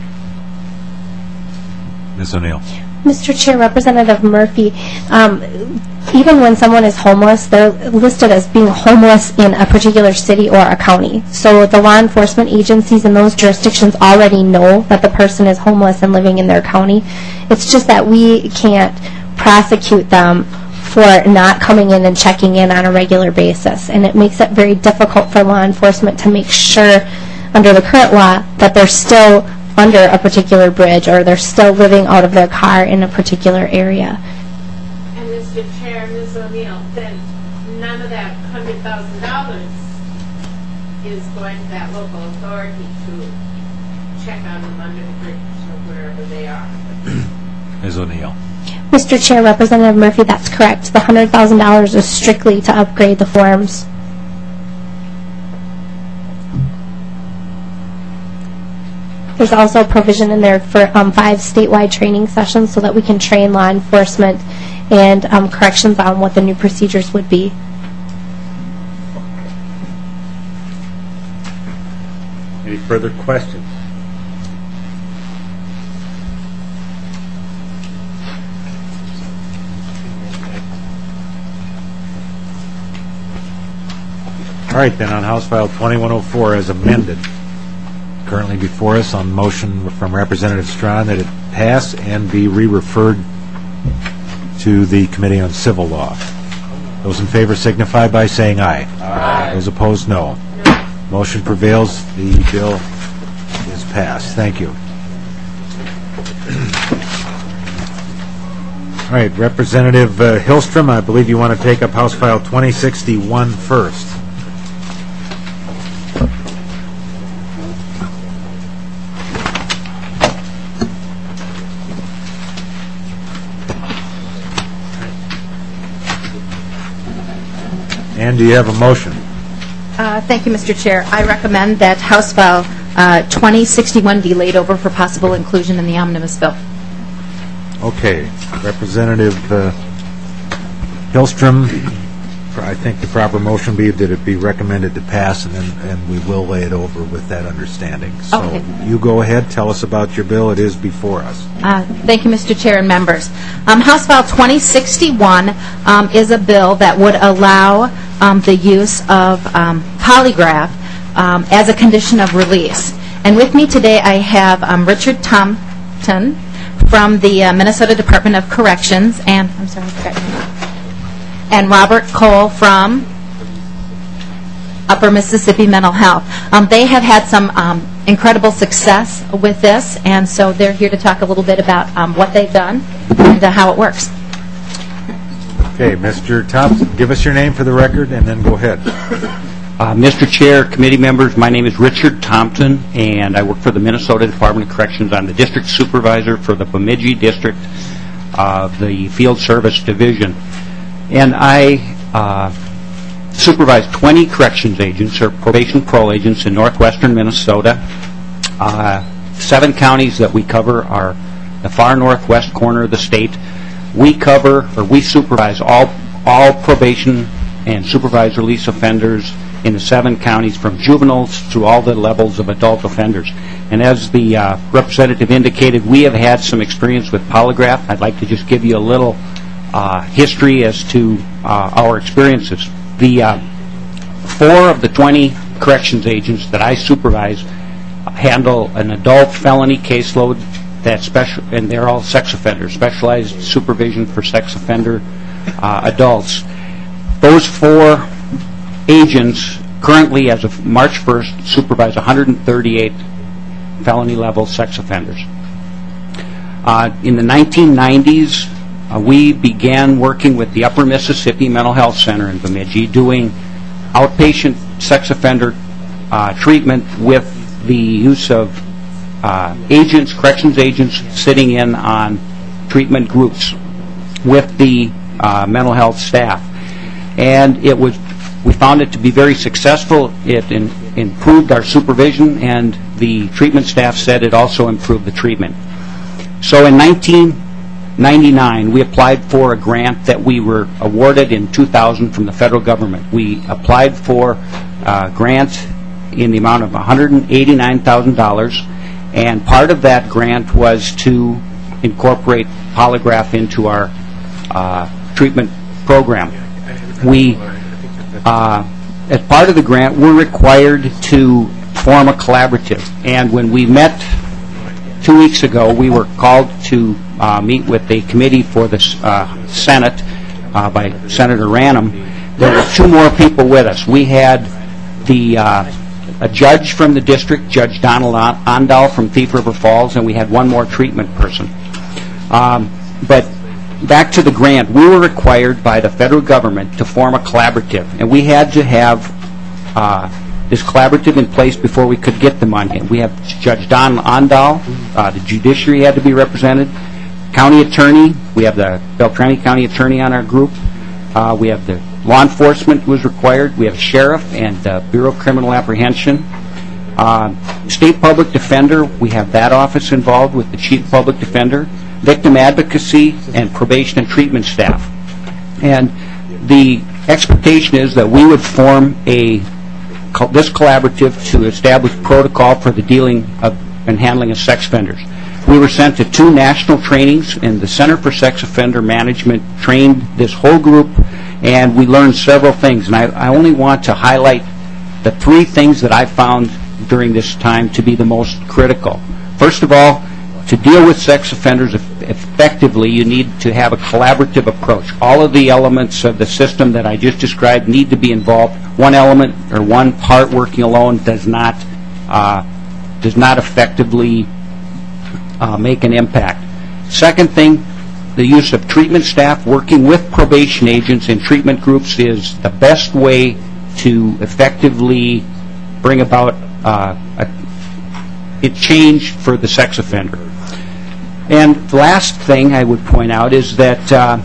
Miz O'Neill. Mister Chair, Representative Murphy, um, even when someone is homeless, they're listed as being homeless in a particular city or a county. So the law enforcement agencies in those jurisdictions already know that the person is homeless and living in their county. It's just that we can't prosecute them for not coming in and checking in on a regular basis. And it makes it very difficult for law enforcement to make sure, under the current law, that they're still under a particular bridge or they're still living out of their car in a particular area. And Mister Chair, Miz O'Neill, then none of that one hundred thousand dollars is going to that local authority to check on them under the bridge or wherever they are. Miz O'Neill. Mister Chair, Representative Murphy, that's correct. The one hundred thousand dollars is strictly to upgrade the forms. There's also a provision in there for um, five statewide training sessions so that we can train law enforcement and um, corrections on what the new procedures would be. Any further questions? All right, then, on House File twenty-one oh four as amended, currently before us on motion from Representative Strawn that it pass and be re-referred to the Committee on Civil Law. Those in favor signify by saying aye. Aye. Those opposed, no. No. Motion prevails. The bill is passed. Thank you. All right, Representative uh, Hillstrom, I believe you want to take up House File twenty sixty-one first. And do you have a motion? Uh, thank you, Mister Chair. I recommend that House File uh, twenty sixty-one be laid over for possible inclusion in the omnibus bill. Okay. Representative uh, Hillstrom, I think the proper motion be that it be recommended to pass, and then and we will lay it over with that understanding. So okay. You go ahead. Tell us about your bill. It is before us. Uh, thank you, Mister Chair and members. Um, House File twenty sixty-one um, is a bill that would allow um, the use of um, polygraph um, as a condition of release. And with me today I have um, Richard Thompson from the uh, Minnesota Department of Corrections, and I'm sorry, I forgot your name. And Robert Cole from Upper Mississippi Mental Health. Um, they have had some um, incredible success with this, and so they're here to talk a little bit about um, what they've done and uh, how it works. Okay, Mister Thompson, give us your name for the record, and then go ahead. Uh, Mister Chair, committee members, my name is Richard Thompson, and I work for the Minnesota Department of Corrections. I'm the district supervisor for the Bemidji District of the Field Service Division. And I uh, supervise twenty corrections agents or probation parole agents in northwestern Minnesota. Uh, seven counties that we cover are the far northwest corner of the state. We cover, or we supervise all all probation and supervised release offenders in the seven counties, from juveniles to all the levels of adult offenders. And as the uh, representative indicated, we have had some experience with polygraph. I'd like to just give you a little uh, history as to uh, our experiences. The uh, four of the twenty corrections agents that I supervise handle an adult felony caseload that special, and they're all sex offenders, specialized supervision for sex offender uh, adults. Those four agents currently, as of March first, supervise one hundred thirty-eight felony level sex offenders. Uh, in the nineteen nineties, uh, we began working with the Upper Mississippi Mental Health Center in Bemidji, doing outpatient sex offender uh, treatment with the use of uh, agents, corrections agents, sitting in on treatment groups with the uh, mental health staff. And it was, we found it to be very successful. It in, improved our supervision, and the treatment staff said it also improved the treatment. So in nineteen ninety-nine, we applied for a grant that we were awarded in two thousand from the federal government. We applied for a grant in the amount of one hundred eighty-nine thousand dollars, and part of that grant was to incorporate polygraph into our uh, treatment program. We, uh, as part of the grant, we're required to form a collaborative, and when we met two weeks ago, we were called to uh, meet with a committee for the uh, Senate uh, by Senator Ranum. There were two more people with us. We had the uh, a judge from the district, Judge Donald Ondal from Thief River Falls, and we had one more treatment person. Um, but back to the grant, we were required by the federal government to form a collaborative, and we had to have uh, this collaborative in place before we could get the money. And we have Judge Don Ondal, uh, the judiciary had to be represented, county attorney, we have the Beltrami County attorney on our group, uh, we have the law enforcement was required, we have sheriff and uh, Bureau of Criminal Apprehension. Uh, state public defender, we have that office involved with the chief public defender, victim advocacy, and probation and treatment staff. And the expectation is that we would form a this collaborative to establish protocol for the dealing of and handling of sex offenders. We were sent to two national trainings, and the Center for Sex Offender Management trained this whole group, and we learned several things. And I, I only want to highlight the three things that I found during this time to be the most critical. First of all, to deal with sex offenders effectively, you need to have a collaborative approach. All of the elements of the system that I just described need to be involved. One element or one part working alone does not uh, does not effectively uh, make an impact. Second thing, the use of treatment staff working with probation agents in treatment groups is the best way to effectively bring about uh, a, a change for the sex offender. And the last thing I would point out is that uh,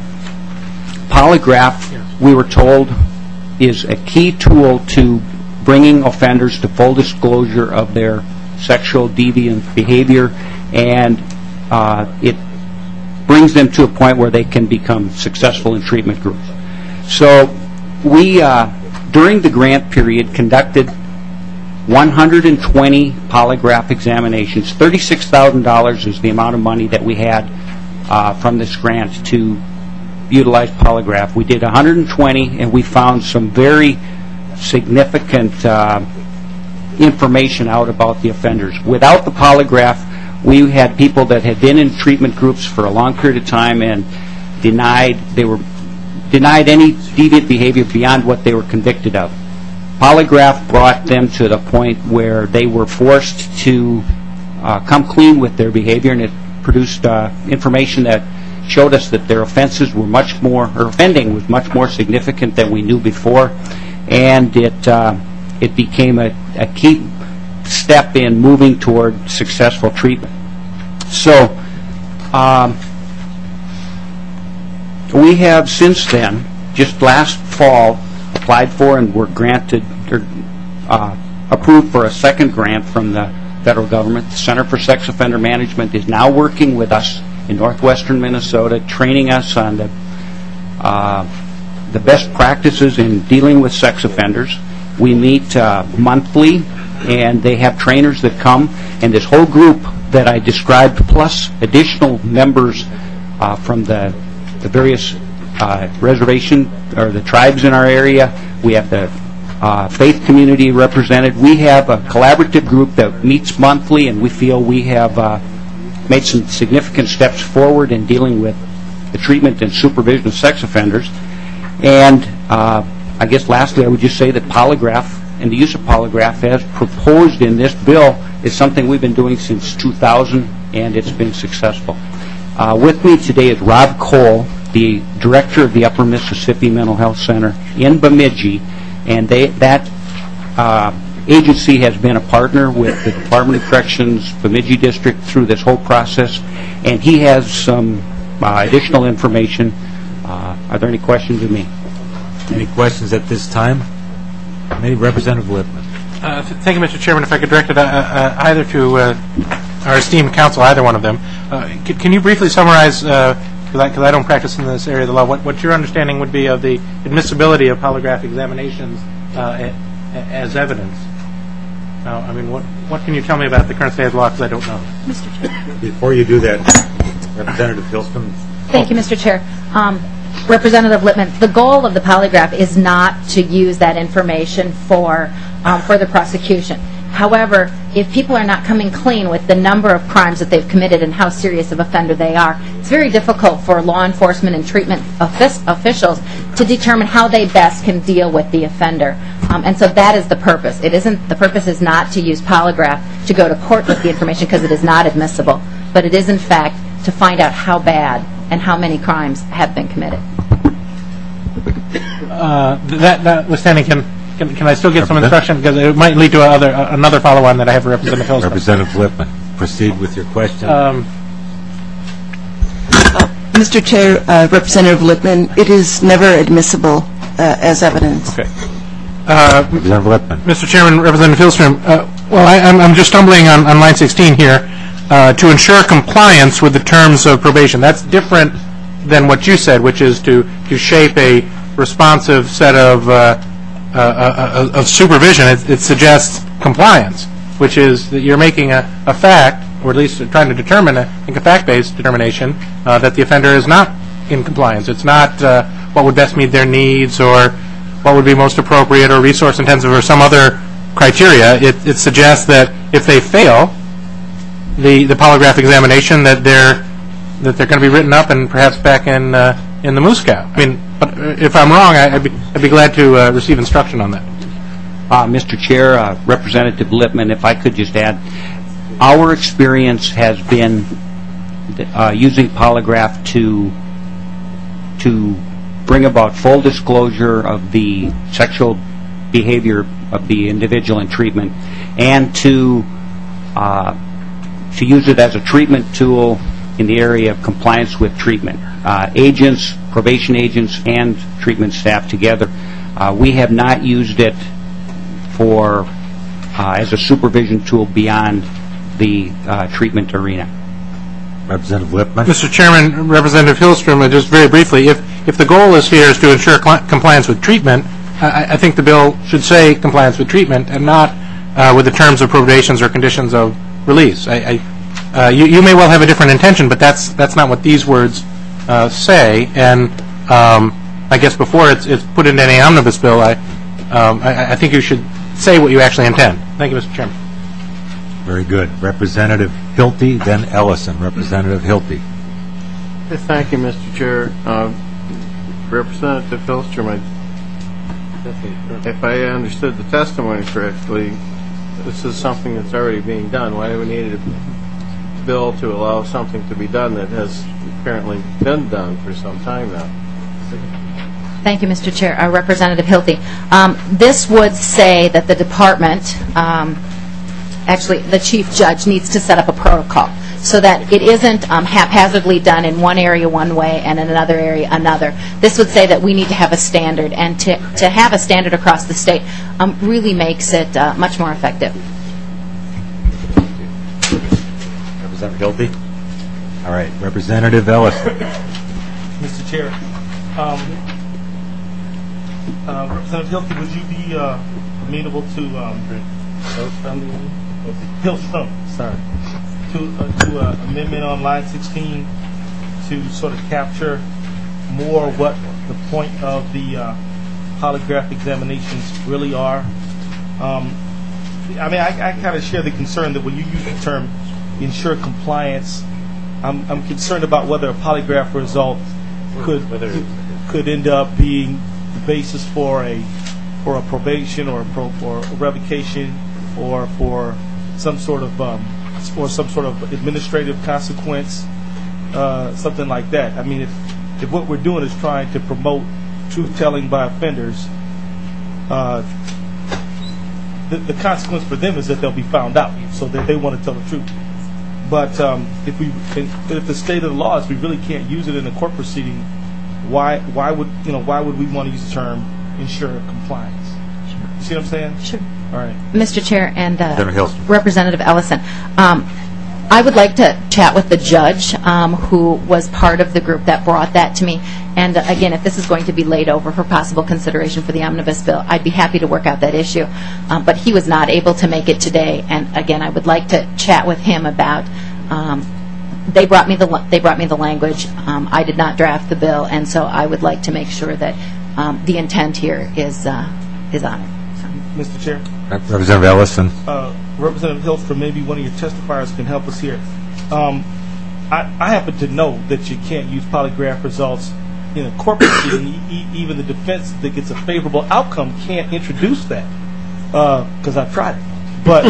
polygraph, we were told, is a key tool to bringing offenders to full disclosure of their sexual deviant behavior, and uh, it brings them to a point where they can become successful in treatment groups. So we, uh, during the grant period, conducted one hundred twenty polygraph examinations. thirty-six thousand dollars is the amount of money that we had uh, from this grant to utilize polygraph. We did one hundred twenty, and we found some very significant uh, information out about the offenders. Without the polygraph, we had people that had been in treatment groups for a long period of time and denied they were denied any deviant behavior beyond what they were convicted of. Polygraph brought them to the point where they were forced to uh, come clean with their behavior, and it produced uh, information that showed us that their offenses were much more, or offending was much more significant than we knew before, and it uh, it became a, a key step in moving toward successful treatment. So um, we have since then, just last fall, applied for and were granted, or uh, approved for a second grant from the federal government. The Center for Sex Offender Management is now working with us in northwestern Minnesota, training us on the uh, the best practices in dealing with sex offenders. We meet uh, monthly, and they have trainers that come, and this whole group that I described, plus additional members uh, from the, the various uh, reservation or the tribes in our area. We have the uh, faith community represented. We have a collaborative group that meets monthly, and we feel we have uh, made some significant steps forward in dealing with the treatment and supervision of sex offenders. And uh, I guess lastly, I would just say that polygraph and the use of polygraph as proposed in this bill is something we've been doing since two thousand, and it's been successful. Uh, with me today is Rob Cole, the director of the Upper Mississippi Mental Health Center in Bemidji, and they, that uh, agency has been a partner with the Department of Corrections Bemidji District through this whole process, and he has some uh, additional information. Uh, are there any questions of me? Any questions at this time? Maybe Representative Lippman. Uh, th- thank you, Mister Chairman. If I could direct it uh, uh, either to uh, our esteemed counsel, either one of them. Uh, c- can you briefly summarize, because uh, I, I don't practice in this area of the law, what, what your understanding would be of the admissibility of polygraph examinations uh, a- a- as evidence? Uh, I mean, what, what can you tell me about the current state of the law, because I don't know. Mister Chair. Before you do that, Representative Hilstrom. Thank you, Mister Chair. Um, Representative Lippman, the goal of the polygraph is not to use that information for um, further prosecution. However, if people are not coming clean with the number of crimes that they've committed and how serious of offender they are, it's very difficult for law enforcement and treatment offic- officials to determine how they best can deal with the offender. Um, and so that is the purpose. It isn't, the purpose is not to use polygraph to go to court with the information, because it is not admissible, but it is in fact to find out how bad and how many crimes have been committed. Uh, that, notwithstanding, can, can can I still get some instruction, because it might lead to other, uh, another follow-on that I have for Representative Hilstrom. Representative Lippman, proceed with your question. Um, uh, Mister Chair, uh, Representative Lippman, it is never admissible uh, as evidence. Okay. Uh, Representative Lippman. Mister Chairman, Representative Hilstrom, uh, well, I, I'm, I'm just stumbling on, on line sixteen here. Uh, to ensure compliance with the terms of probation. That's different than what you said, which is to, to shape a responsive set of, uh, uh, uh, of supervision. It, it suggests compliance, which is that you're making a, a fact, or at least trying to determine, a, I think a fact-based determination, uh, that the offender is not in compliance. It's not uh, what would best meet their needs, or what would be most appropriate, or resource-intensive, or some other criteria. It, it suggests that if they fail the, the polygraph examination, that they're that they're going to be written up and perhaps back in uh, in the moose cow. I mean, but if I'm wrong, I, I'd be I'd be glad to uh, receive instruction on that. Uh, Mister Chair, uh, Representative Lippman, if I could just add, our experience has been uh, using polygraph to to bring about full disclosure of the sexual behavior of the individual in treatment, and to uh, to use it as a treatment tool in the area of compliance with treatment. Uh, agents, probation agents, and treatment staff together. Uh, we have not used it for uh, as a supervision tool beyond the uh, treatment arena. Representative Lippman. Mister Chairman, Representative Hilstrom, uh, just very briefly, if if the goal is here is to ensure cl- compliance with treatment, I, I think the bill should say compliance with treatment and not uh, with the terms of probations or conditions of release. I, I, uh, you, you may well have a different intention, but that's that's not what these words uh, say. And um, I guess before it's it's put into any omnibus bill, I, um, I I think you should say what you actually intend. Thank you, Mister Chairman. Very good. Representative Hilty, then Ellison. Representative Hilty. Thank you, Mister Chair. Uh, Representative Hilstrom, I, if I understood the testimony correctly, this is something that's already being done. Why do we need a bill to allow something to be done that has apparently been done for some time now? Thank you, Mister Chair. Uh, Representative Hilty. Um, this would say that the department, um, actually the chief judge, needs to set up a protocol. so that it isn't um, haphazardly done in one area one way and in another area another. This would say that we need to have a standard, and to, to have a standard across the state um, really makes it uh, much more effective. Representative Hilty? All right, Representative Ellison. Mister Chair, um, uh, Representative Hilty, would you be uh, amenable to um, Hillstrom, sorry, to uh, to uh, amendment on line sixteen to sort of capture more what the point of the uh, polygraph examinations really are? Um, I mean, I, I kind of share the concern that when you use the term ensure compliance, I'm, I'm concerned about whether a polygraph result could could end up being the basis for a for a probation or a pro, or a revocation or for some sort of um, or some sort of administrative consequence, uh, something like that. I mean, if if what we're doing is trying to promote truth telling by offenders, uh, the, the consequence for them is that they'll be found out, so that they want to tell the truth. But um, if we, if the state of the law is we really can't use it in a court proceeding, why, why would you know, why would we want to use the term ensure compliance? You see what I'm saying? Sure. All right. Mister Chair and uh, Representative Representative Ellison, um, I would like to chat with the judge um, who was part of the group that brought that to me. And uh, again, if this is going to be laid over for possible consideration for the omnibus bill, I'd be happy to work out that issue. Um, but he was not able to make it today. And again, I would like to chat with him about. Um, they brought me the they brought me the language. Um, I did not draft the bill, and so I would like to make sure that um, the intent here is uh, is honored. Mister Chair. Representative Ellison. Uh, Representative Hilstrom, maybe one of your testifiers can help us here. Um, I, I happen to know that you can't use polygraph results in a court proceeding. E- even the defense that gets a favorable outcome can't introduce that because uh, I've tried it. But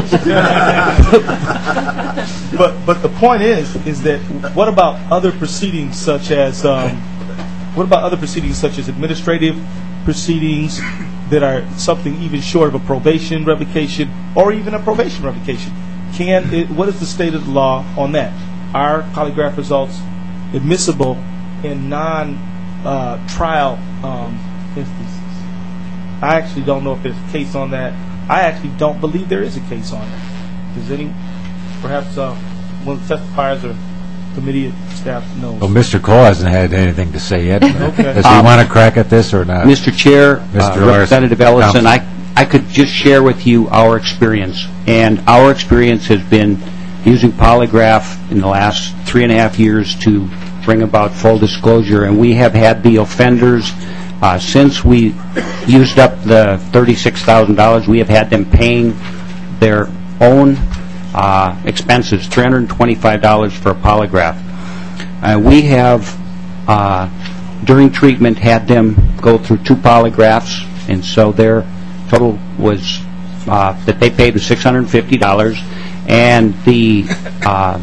but but the point is is that what about other proceedings such as um, what about other proceedings such as administrative proceedings that are something even short of a probation revocation or even a probation revocation? Can it, what is the state of the law on that? Are polygraph results admissible in non-trial uh, um, instances? I actually don't know if there's a case on that. I actually don't believe there is a case on it. Does any, perhaps uh, one of the testifiers or committee staff knows? Well, Mister Cole hasn't had anything to say yet. Okay. Does he Um, want to crack at this or not? Mister Chair, Mister uh, Representative Larson. Ellison, I, I could just share with you our experience. And our experience has been using polygraph in the last three and a half years to bring about full disclosure. And we have had the offenders, uh, since we used up the thirty-six thousand dollars, we have had them paying their own uh, expenses, three hundred twenty-five dollars for a polygraph. Uh, we have, uh, during treatment, had them go through two polygraphs, and so their total was, uh, that they paid was six hundred fifty dollars, and the uh,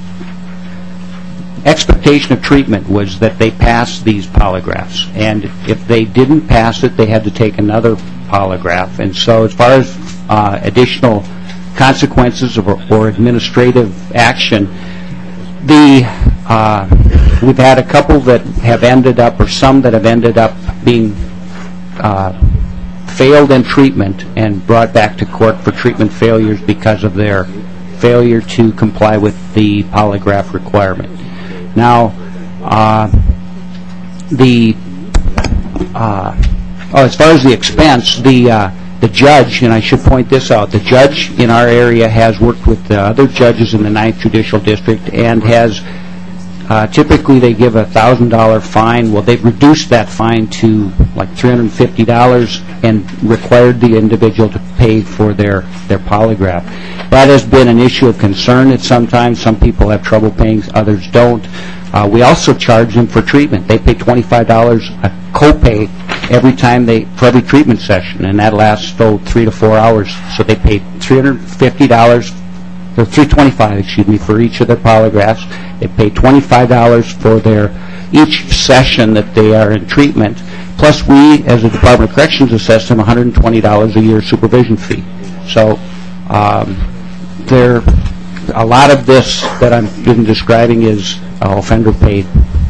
expectation of treatment was that they pass these polygraphs, and if they didn't pass it, they had to take another polygraph. And so as far as uh, additional consequences or, or administrative action, the uh, we've had a couple that have ended up, or some that have ended up being uh, failed in treatment and brought back to court for treatment failures because of their failure to comply with the polygraph requirement. Now, uh, the uh, oh, as far as the expense, the uh, the judge, and I should point this out, the judge in our area has worked with the other judges in the ninth Judicial District and has uh, typically they give a one thousand dollar fine. Well, they've reduced that fine to like three hundred fifty dollars and required the individual to pay for their, their polygraph. That has been an issue of concern at some times. Some people have trouble paying, others don't. Uh, we also charge them for treatment. They pay twenty-five dollars a copay every time they, for every treatment session, and that lasts oh, three to four hours. So they pay three hundred fifty dollars, or three hundred twenty-five dollars, excuse me, for each of their polygraphs. They pay twenty-five dollars for their each session that they are in treatment. Plus, we, as a Department of Corrections, assess them one hundred twenty dollars a year supervision fee. So um, they're a lot of this that I've been describing is uh, offender paid.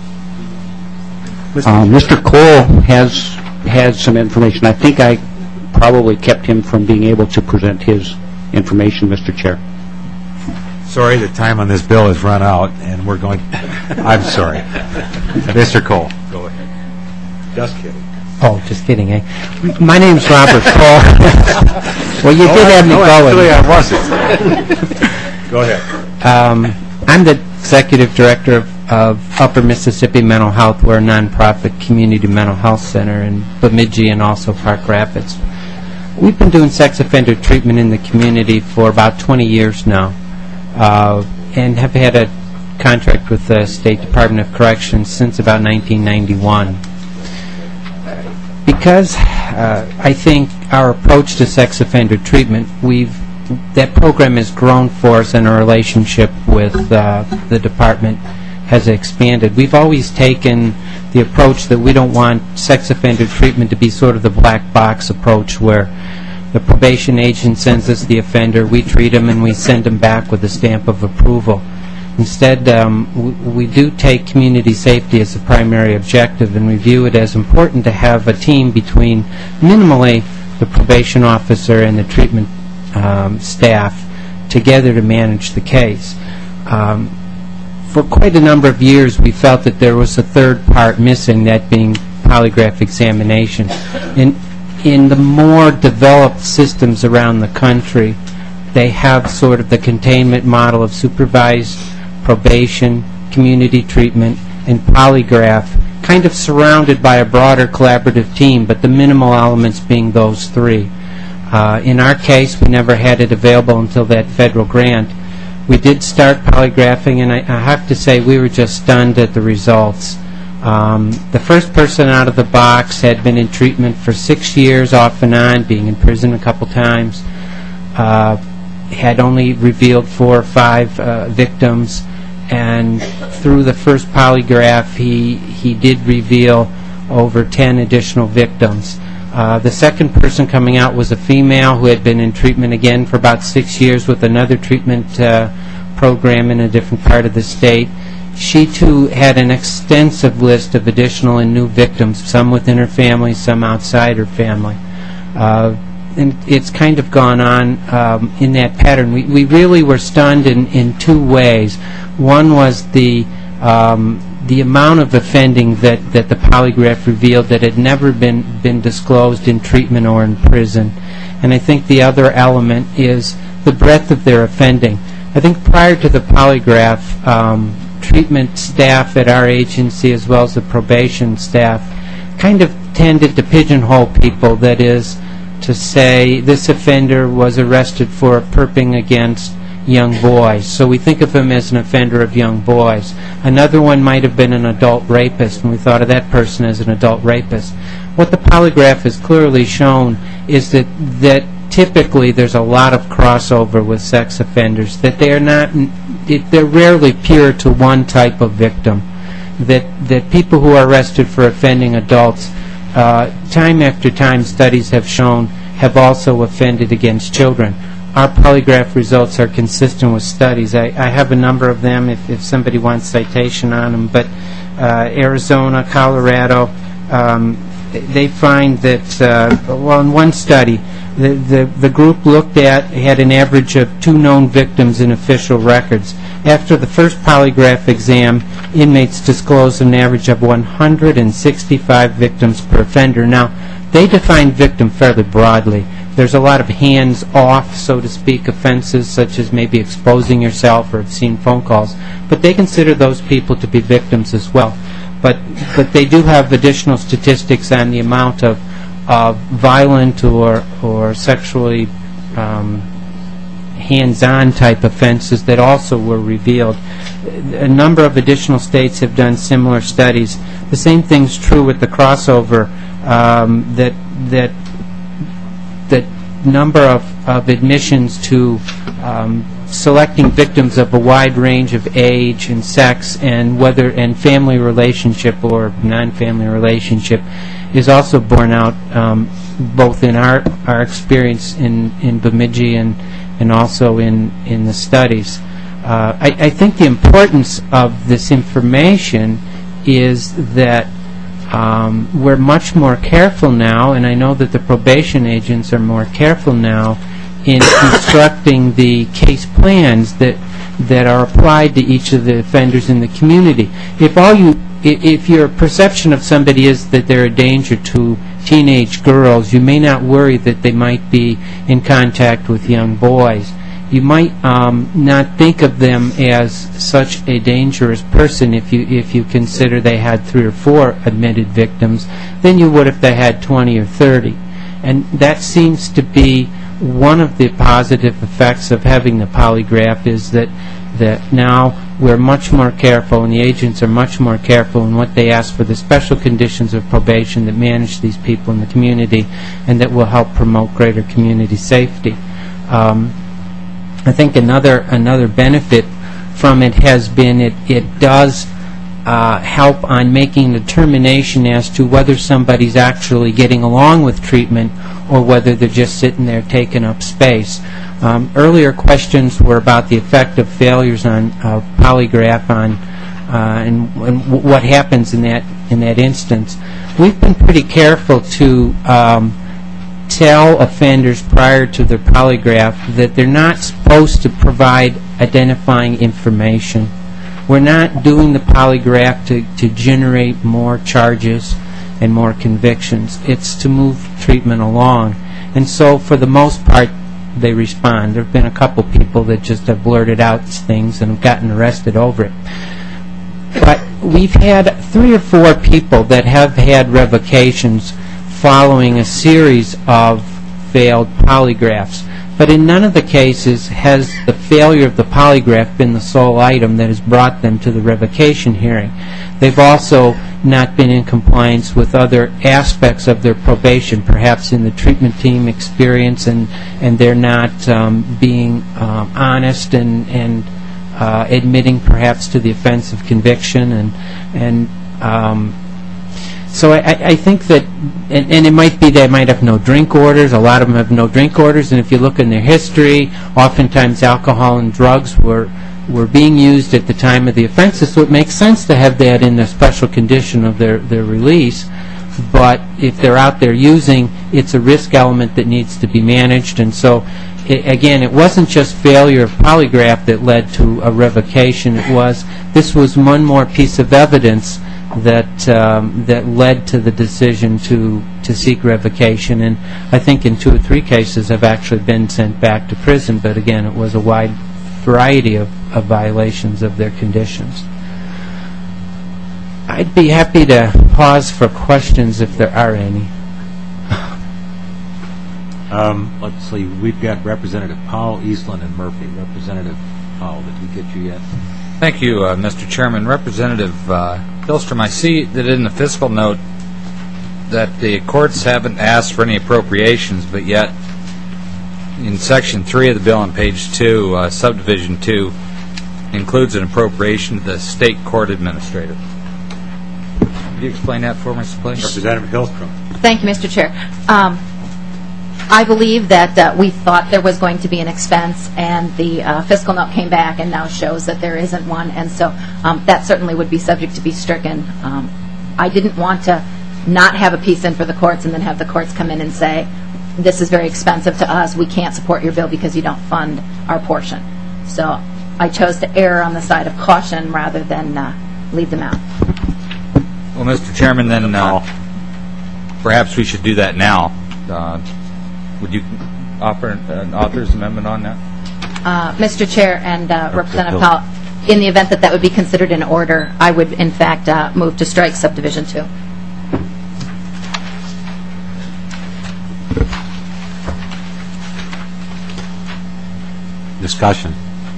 Uh, Mister Cole has has some information. I think I probably kept him from being able to present his information, Mister Chair. Sorry, the time on this bill has run out, and we're going... I'm sorry. Mister Cole, go ahead. Just kidding. Oh, just kidding, eh? My name's Robert Cole. Well, you did have me no, going. Actually, I wasn't. Go ahead. Um, I'm the executive director of, of Upper Mississippi Mental Health. We're a nonprofit community mental health center in Bemidji and also Park Rapids. We've been doing sex offender treatment in the community for about twenty years now, uh, and have had a contract with the State Department of Corrections since about nineteen ninety-one. Because uh, I think our approach to sex offender treatment, we've that program has grown for us, and our relationship with uh, the department has expanded. We've always taken the approach that we don't want sex offender treatment to be sort of the black box approach where the probation agent sends us the offender, we treat him, and we send him back with a stamp of approval. Instead, um, w- we do take community safety as the primary objective, and we view it as important to have a team between minimally the probation officer and the treatment um, staff together to manage the case. Um, for quite a number of years, we felt that there was a third part missing, that being polygraph examination. In, in the more developed systems around the country, they have sort of the containment model of supervised probation, community treatment, and polygraph, kind of surrounded by a broader collaborative team, but the minimal elements being those three. Uh, in our case, we never had it available until that federal grant. We did start polygraphing, and I, I have to say we were just stunned at the results. Um, the first person out of the box had been in treatment for six years off and on, being in prison a couple times, uh, had only revealed four or five uh, victims, and through the first polygraph he he did reveal over ten additional victims. Uh, the second person coming out was a female who had been in treatment again for about six years with another treatment uh, program in a different part of the state. She too had an extensive list of additional and new victims, some within her family, some outside her family. Uh, and it's kind of gone on um, in that pattern. We, we really were stunned in, in two ways. One was the um, the amount of offending that, that the polygraph revealed that had never been, been disclosed in treatment or in prison. And I think the other element is the breadth of their offending. I think prior to the polygraph, um, treatment staff at our agency as well as the probation staff kind of tended to pigeonhole people, that is, to say this offender was arrested for perping against young boys. So we think of him as an offender of young boys. Another one might have been an adult rapist, and we thought of that person as an adult rapist. What the polygraph has clearly shown is that that typically there's a lot of crossover with sex offenders, that they are not, they're rarely pure to one type of victim, that that people who are arrested for offending adults, uh, time after time studies have shown, have also offended against children. Our polygraph results are consistent with studies. I, I have a number of them if, if somebody wants citation on them, but uh, Arizona, Colorado, um, they find that, uh, well, in one study, the, the, the group looked at had an average of two known victims in official records. After the first polygraph exam, inmates disclosed an average of one hundred sixty-five victims per offender. Now, they define victim fairly broadly. There's a lot of hands-off, so to speak, offenses, such as maybe exposing yourself or obscene phone calls, but they consider those people to be victims as well. But but they do have additional statistics on the amount of, of violent or, or sexually um, hands-on type offenses that also were revealed. A number of additional states have done similar studies. The same thing's true with the crossover, um, that that that number of, of admissions to um, selecting victims of a wide range of age and sex and whether and family relationship or non-family relationship is also borne out um, both in our our experience in, in Bemidji and and also in, in the studies. uh, I, I think the importance of this information is that um, we're much more careful now, and I know that the probation agents are more careful now in constructing the case plans that that are applied to each of the offenders in the community. If all you, if your perception of somebody is that they're a danger to teenage girls, you may not worry that they might be in contact with young boys. You might um, not think of them as such a dangerous person if you if you consider they had three or four admitted victims than you would if they had twenty or thirty. And that seems to be one of the positive effects of having the polygraph, is that that now we're much more careful, and the agents are much more careful in what they ask for the special conditions of probation that manage these people in the community and that will help promote greater community safety. Um, I think another another benefit from it has been it, it does uh, help on making a determination as to whether somebody's actually getting along with treatment or whether they're just sitting there taking up space. Um, earlier questions were about the effect of failures on uh, polygraph on uh, and, and w what happens in that in that instance. We've been pretty careful to um, tell offenders prior to their polygraph that they're not supposed to provide identifying information. We're not doing the polygraph to, to generate more charges and more convictions. It's to move treatment along. And so for the most part, they respond. There have been a couple people that just have blurted out things and have gotten arrested over it. But we've had three or four people that have had revocations following a series of failed polygraphs. But in none of the cases has the failure of the polygraph been the sole item that has brought them to the revocation hearing. They've also not been in compliance with other aspects of their probation, perhaps in the treatment team experience, and, and they're not um, being um, honest and, and uh, admitting perhaps to the offense of conviction. And, and um, so I, I think that, and, and it might be they might have no drink orders. A lot of them have no drink orders, and if you look in their history, oftentimes alcohol and drugs were were being used at the time of the offenses, so it makes sense to have that in the special condition of their, their release. But if they're out there using, it's a risk element that needs to be managed. And so, it, again, it wasn't just failure of polygraph that led to a revocation. It was, this was one more piece of evidence that um, that led to the decision to to seek revocation. And I think in two or three cases have actually been sent back to prison, but again, it was a wide variety of, of violations of their conditions. I'd be happy to pause for questions if there are any. Um, let's see, we've got Representative Powell, Eastland, and Murphy. Representative Powell, did we get you yet? Thank you, uh, Mister Chairman. Representative uh, Hillstrom, I see that in the fiscal note that the courts haven't asked for any appropriations, but yet in Section three of the bill on page two, uh, Subdivision two, includes an appropriation to the State Court Administrator. Could you explain that for me, please? Representative Hillstrom. Thank you, Mister Chair. Um, I believe that uh, we thought there was going to be an expense, and the uh, fiscal note came back and now shows that there isn't one, and so um, that certainly would be subject to be stricken. Um, I didn't want to not have a piece in for the courts and then have the courts come in and say, this is very expensive to us, we can't support your bill because you don't fund our portion. So I chose to err on the side of caution rather than uh, leave them out. Well, Mister Chairman, then uh, perhaps we should do that now. Uh, would you offer an author's amendment on that? Uh, Mister Chair and uh, Representative Powell, in the event that that would be considered in order, I would in fact uh, move to strike Subdivision two. Discussion.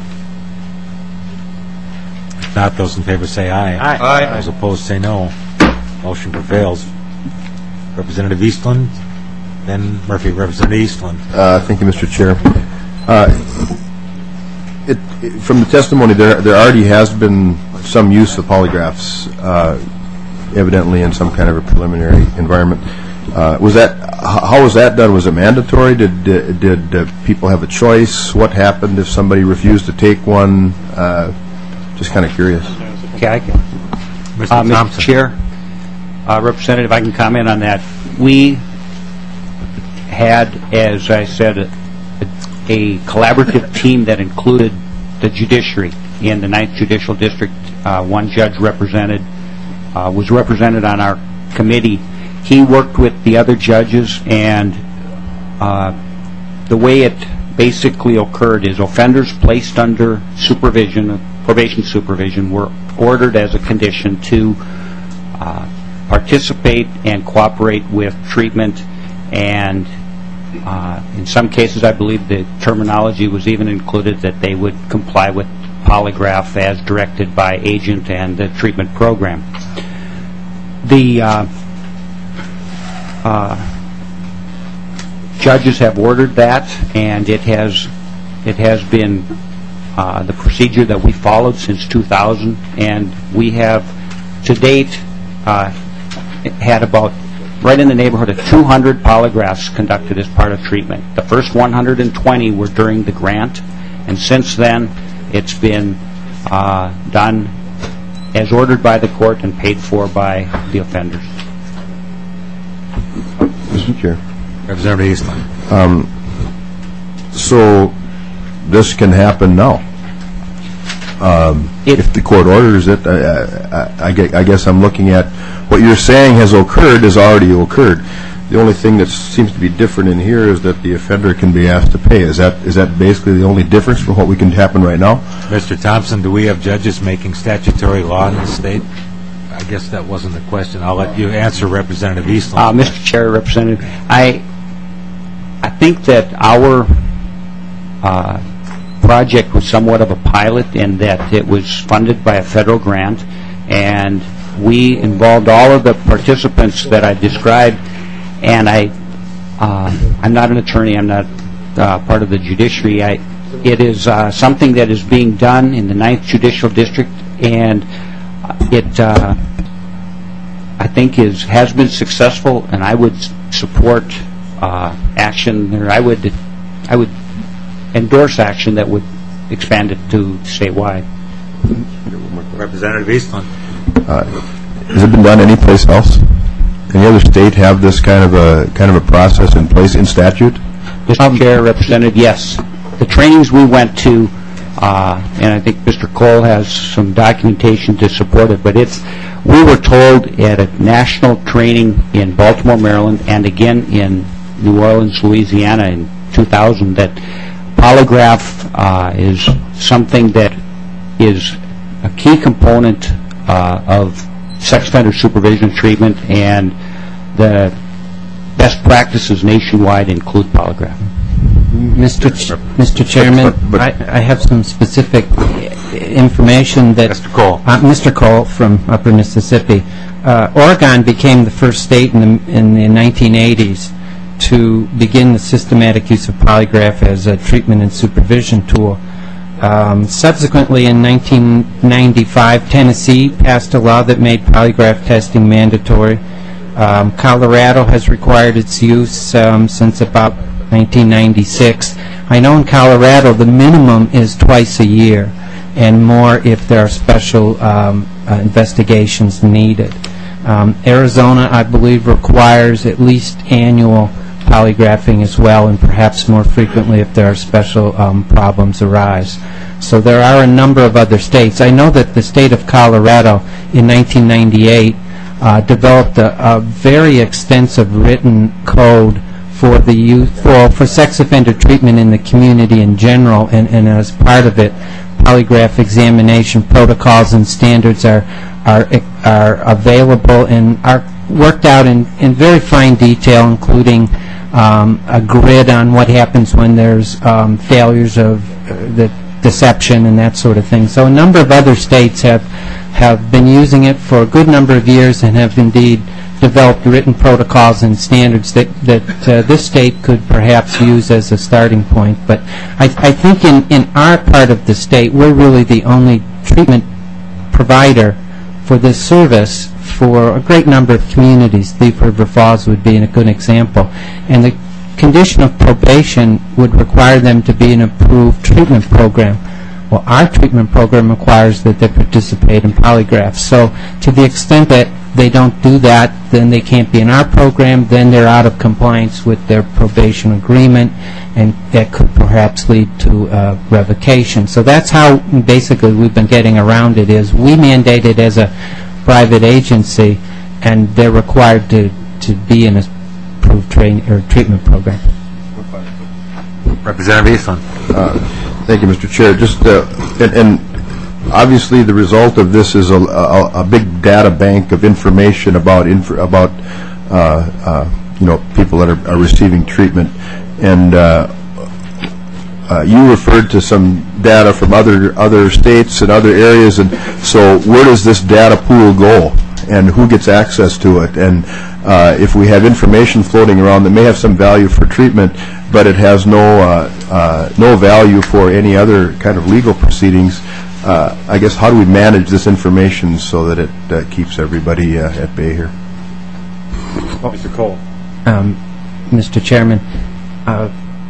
If not, those in favor say aye. Aye. Aye. Those opposed say no. Motion prevails. Representative Eastland, then Murphy. Representative Eastland. Uh, thank you, Mister Chair. Uh, it, it, from the testimony, there there already has been some use of polygraphs, uh, evidently in some kind of a preliminary environment. Uh, was that how was that done? Was it mandatory? Did did, did uh, people have a choice? What happened if somebody refused to take one? Uh, just kind of curious. Okay, I can. Mister Uh, Mister Thompson. Chair, uh, Representative, I can comment on that. We had, as I said, a, a collaborative team that included the judiciary in the ninth Judicial District. Uh, one judge represented, uh, was represented on our committee. He worked with the other judges, and uh, the way it basically occurred is offenders placed under supervision, probation supervision, were ordered as a condition to uh, participate and cooperate with treatment, and uh, in some cases I believe the terminology was even included that they would comply with polygraph as directed by agent and the treatment program. The uh, uh, judges have ordered that, and it has it has been uh, the procedure that we followed since two thousand, and we have to date uh, had about right in the neighborhood of two hundred polygraphs conducted as part of treatment. The first one hundred twenty were during the grant, and since then it's been uh, done as ordered by the court and paid for by the offenders. Mister Chair. Representative Eastland. Um, so this can happen now. Um, if the court orders it, I, I, I, gue- I guess I'm looking at what you're saying has occurred has already occurred. The only thing that seems to be different in here is that the offender can be asked to pay. Is that is that basically the only difference from what we can happen right now? Mister Thompson, do we have judges making statutory law in the state? I guess that wasn't the question. I'll let you answer Representative Eastland. Uh, Mister Chair, Representative, I I think that our uh, project was somewhat of a pilot in that it was funded by a federal grant, and we involved all of the participants that I described. And I, uh, I'm not an attorney. I'm not uh, part of the judiciary. I, it is uh, something that is being done in the ninth Judicial District, and it, uh, I think, is has been successful. And I would s- support uh, action, or I would, I would endorse action that would expand it to statewide. Representative Eastland. Uh, has it been done anyplace else? Any other state have this kind of a kind of a process in place in statute? Mister Chair, Representative, yes. The trainings we went to, uh, and I think Mister Cole has some documentation to support it, but it's, we were told at a national training in Baltimore, Maryland, and again in New Orleans, Louisiana in two thousand, that polygraph uh, is something that is a key component uh, of sex offender supervision treatment, and the best practices nationwide include polygraph. Mister Ch- Mister Chairman, I, I have some specific i- information that... Mister Cole. Uh, Mister Cole from Upper Mississippi. Uh, Oregon became the first state in the, in the nineteen eighties to begin the systematic use of polygraph as a treatment and supervision tool. Um, subsequently, in nineteen ninety-five, Tennessee passed a law that made polygraph testing mandatory. Um, Colorado has required its use um, since about nineteen ninety-six. I know in Colorado the minimum is twice a year, and more if there are special um, uh, investigations needed. Um, Arizona, I believe, requires at least annual polygraphing as well, and perhaps more frequently if there are special um, problems arise. So there are a number of other states. I know that the state of Colorado in nineteen ninety-eight uh, developed a, a very extensive written code for the youth, for, for sex offender treatment in the community in general, and, and as part of it, polygraph examination protocols and standards are are are available and are worked out in, in very fine detail, including um, a grid on what happens when there's um, failures of uh, the deception and that sort of thing. So a number of other states have have been using it for a good number of years and have indeed developed written protocols and standards that, that uh, this state could perhaps use as a starting point. But I, I think in, in our part of the state, we're really the only treatment provider for this service for a great number of communities. Thief River Falls would be a good example. And the condition of probation would require them to be an approved treatment program. Well, our treatment program requires that they participate in polygraphs. So to the extent that they don't do that, then they can't be in our program, then they're out of compliance with their probation agreement, and that could perhaps lead to uh, revocation. So that's how basically we've been getting around it, is we mandate it as a private agency, and they're required to, to be in a approved train or treatment program. Representative Eastland. Uh, thank you, Mister Chair. Just uh, and, and obviously the result of this is a, a, a big data bank of information about inf about uh, uh, you know, people that are, are receiving treatment, and uh, uh, you referred to some data from other other states and other areas, and so where does this data pool go, and who gets access to it? And uh, if we have information floating around that may have some value for treatment, but it has no uh, uh, no value for any other kind of legal proceedings, uh, I guess how do we manage this information so that it uh, keeps everybody uh, at bay here? Mister Cole. Um, Mister Chairman, uh,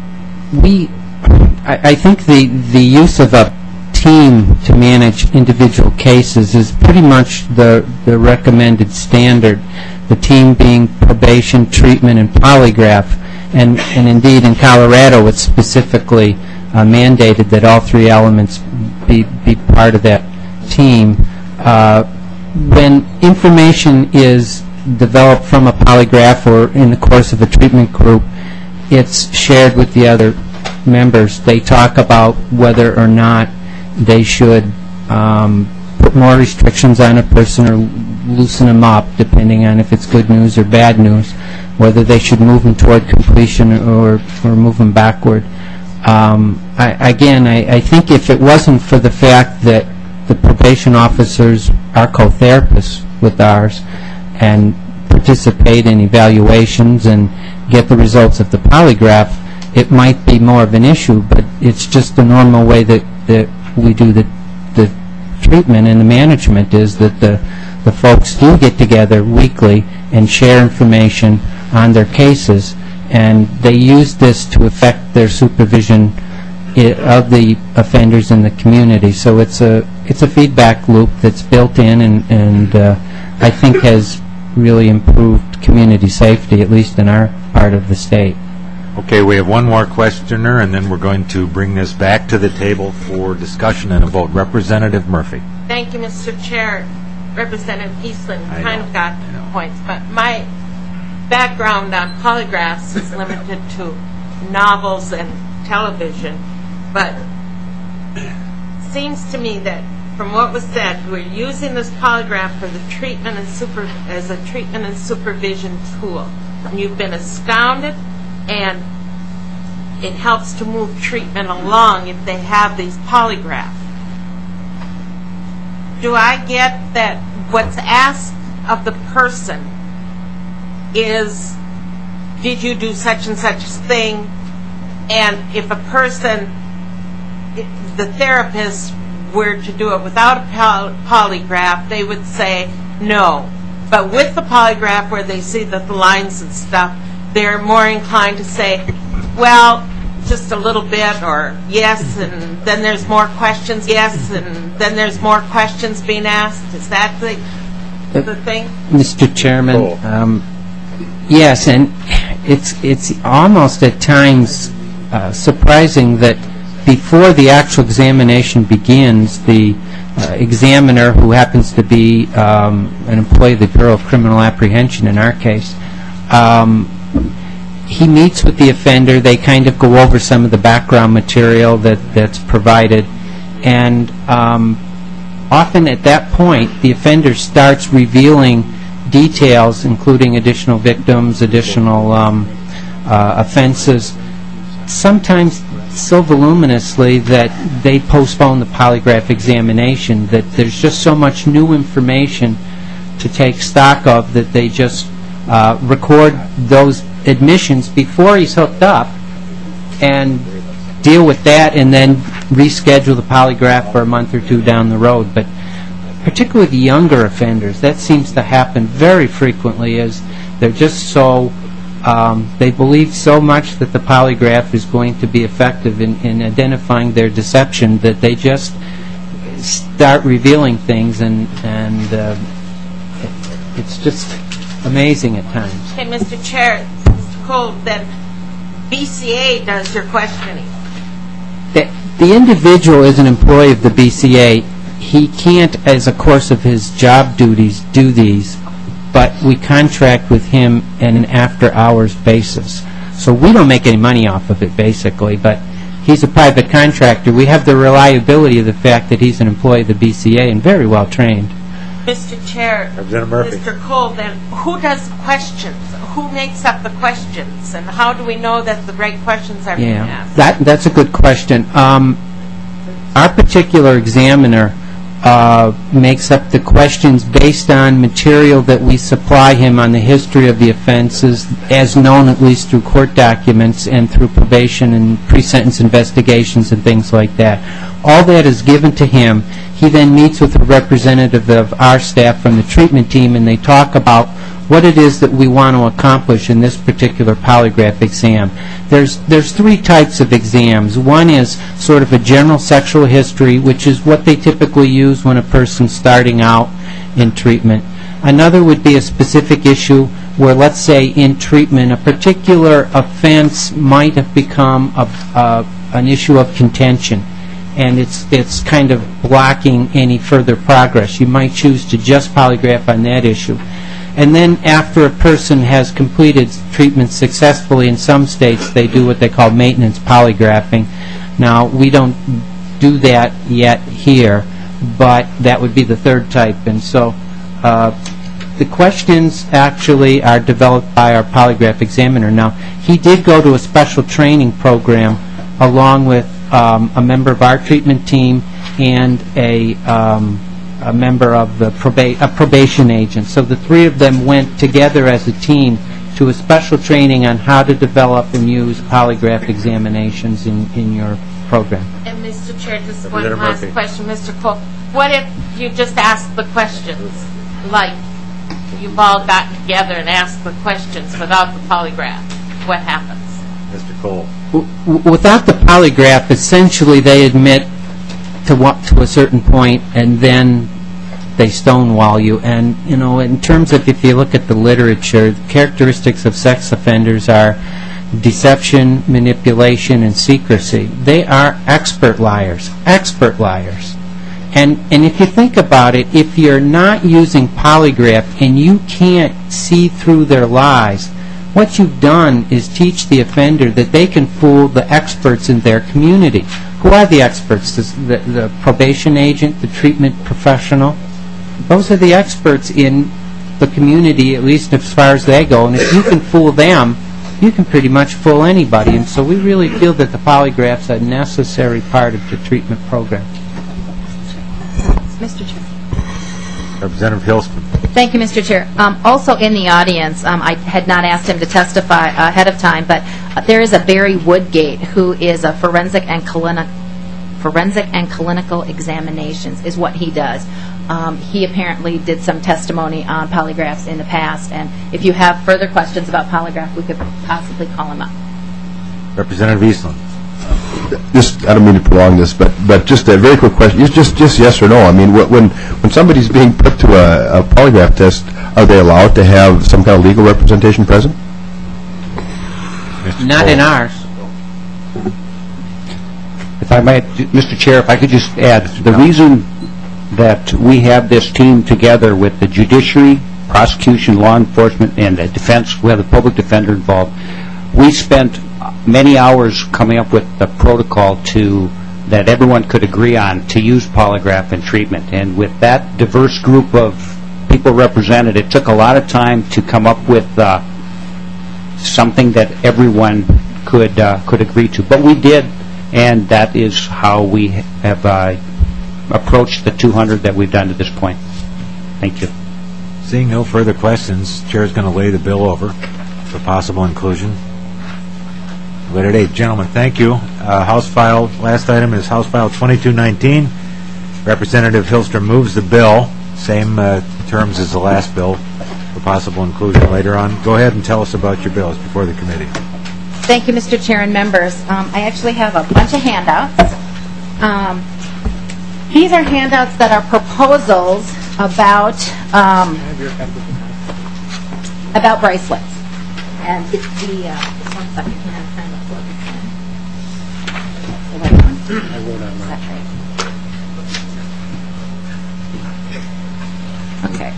we, I, I think the the use of a team to manage individual cases is pretty much the the recommended standard. The team being probation, treatment, and polygraph, and and indeed in Colorado it's specifically uh, mandated that all three elements be be part of that team. Uh, when information is developed from a polygraph or in the course of a treatment group, it's shared with the other members. They talk about whether or not they should um, put more restrictions on a person or loosen them up, depending on if it's good news or bad news, whether they should move them toward completion or, or move them backward. Um, I, again, I, I think if it wasn't for the fact that the probation officers are co-therapists with ours and participate in evaluations and get the results of the polygraph, it might be more of an issue, but it's just the normal way that, that we do the, the treatment and the management, is that the, the folks do get together weekly and share information on their cases, and they use this to affect their supervision I, of the offenders in the community. So it's a, it's a feedback loop that's built in, and, and uh, I think has really improved community safety, at least in our part of the state. Okay, we have one more questioner, and then we're going to bring this back to the table for discussion and a vote. Representative Murphy. Thank you, Mister Chair. Representative Eastland I kind know, of got points, but my background on polygraphs is limited to novels and television, but seems to me that from what was said, we're using this polygraph for the treatment and super as a treatment and supervision tool. And you've been astounded, and it helps to move treatment along if they have these polygraphs. Do I get that what's asked of the person is, did you do such and such thing? And if a person, if the therapist were to do it without a poly polygraph, they would say no. But with the polygraph, where they see that the lines and stuff, they're more inclined to say, well, just a little bit, or yes, and then there's more questions, yes, and then there's more questions being asked. Is that the, the thing? Mister Chairman, um, yes, and it's, it's almost at times uh, surprising that before the actual examination begins, the uh, examiner, who happens to be um, an employee of the Bureau of Criminal Apprehension in our case, um, he meets with the offender. They kind of go over some of the background material that, that's provided, and um, often at that point the offender starts revealing details, including additional victims, additional um, uh, offenses, sometimes so voluminously that they postpone the polygraph examination, that there's just so much new information to take stock of that they just uh, record those admissions before he's hooked up and deal with that, and then reschedule the polygraph for a month or two down the road. But particularly with younger offenders. That seems to happen very frequently, as they're just so, um, they believe so much that the polygraph is going to be effective in, in identifying their deception that they just start revealing things, and, and uh, it, it's just amazing at times. Okay, Mister Chair, Mister Cole, then B C A does your questioning. The, the individual is an employee of the B C A. He can't, as a course of his job duties, do these, but we contract with him on an after-hours basis. So we don't make any money off of it, basically, but he's a private contractor. We have the reliability of the fact that he's an employee of the B C A and very well trained. Mister Chair, Representative Murphy. Mister Cole, then who does the questions? Who makes up the questions? And how do we know that the right questions are being Yeah, asked? that that's a good question. Um, our particular examiner uh, makes up the questions based on material that we supply him on the history of the offenses, as known at least through court documents and through probation and pre-sentence investigations and things like that. All that is given to him. He then meets with a representative of our staff from the treatment team, and they talk about what it is that we want to accomplish in this particular polygraph exam. There's there's three types of exams. One is sort of a general sexual history, which is what they typically use when a person's starting out in treatment. Another would be a specific issue where, let's say, in treatment, a particular offense might have become a, a, an issue of contention, and it's it's kind of blocking any further progress. You might choose to just polygraph on that issue. And then after a person has completed treatment successfully, in some states they do what they call maintenance polygraphing. Now, we don't do that yet here, but that would be the third type. And so uh, the questions actually are developed by our polygraph examiner. Now, he did go to a special training program along with um, a member of our treatment team and a um, a member of the proba a probation agent. So the three of them went together as a team to a special training on how to develop and use polygraph examinations in, in your program. And Mister Chair, just one Representative last Murphy. question, Mister Cole. What if you just ask the questions, like you've all gotten together and asked the questions without the polygraph? What happens? Mister Cole. W- w- without the polygraph, essentially they admit to what to a certain point, and then they stonewall you. And you know, in terms of, if you look at the literature, the characteristics of sex offenders are deception, manipulation, and secrecy. They are expert liars, expert liars. And and if you think about it, if you're not using polygraph and you can't see through their lies, what you've done is teach the offender that they can fool the experts in their community. Who are the experts? The, the, the probation agent, the treatment professional? Those are the experts in the community, at least as far as they go. And if you can fool them, you can pretty much fool anybody. And so we really feel that the polygraph's a necessary part of the treatment program. Mister Chair. Representative Hilston. Thank you, Mister Chair. Um, also in the audience, um, I had not asked him to testify ahead of time, but uh, there is a Barry Woodgate who is a forensic and clinic, forensic and clinical examinations is what he does. Um, he apparently did some testimony on polygraphs in the past, and if you have further questions about polygraph, we could possibly call him up. Representative Eastland. Just, I don't mean to prolong this, but but just a very quick question. Just just yes or no. I mean, when when somebody's being put to a, a polygraph test, are they allowed to have some kind of legal representation present? Not in ours. If I might, Mister Chair, if I could just add, the reason that we have this team together with the judiciary, prosecution, law enforcement, and the defense, we have the public defender involved, we spent many hours coming up with the protocol to that everyone could agree on to use polygraph in treatment. And with that diverse group of people represented, it took a lot of time to come up with uh, something that everyone could uh, could agree to. But we did, and that is how we have uh, approached the two hundred that we've done to this point. Thank you. Seeing no further questions, Chair is going to lay the bill over for possible inclusion. Letter eight, gentlemen, thank you. Uh, House file, last item is House File twenty-two nineteen. Representative Hillstrom moves the bill, same uh, terms as the last bill, for possible inclusion later on. Go ahead and tell us about your bills before the committee. Thank you, Mister Chair and members. Um, I actually have a bunch of handouts. Um, these are handouts that are proposals about um, about bracelets. And the uh, just one second, can I find the book? The right one? I wrote on that. Okay.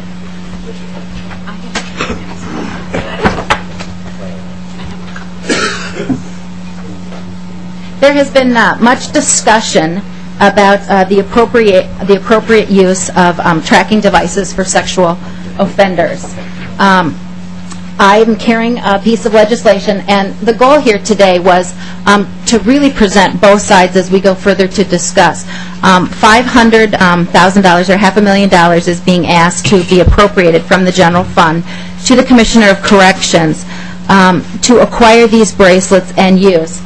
There has been uh, much discussion about uh, the appropriate the appropriate use of um, tracking devices for sexual offenders. Um, I'm carrying a piece of legislation, and the goal here today was um, to really present both sides as we go further to discuss. Um, five hundred thousand dollars or half a million dollars is being asked to be appropriated from the general fund to the Commissioner of Corrections um, to acquire these bracelets and use.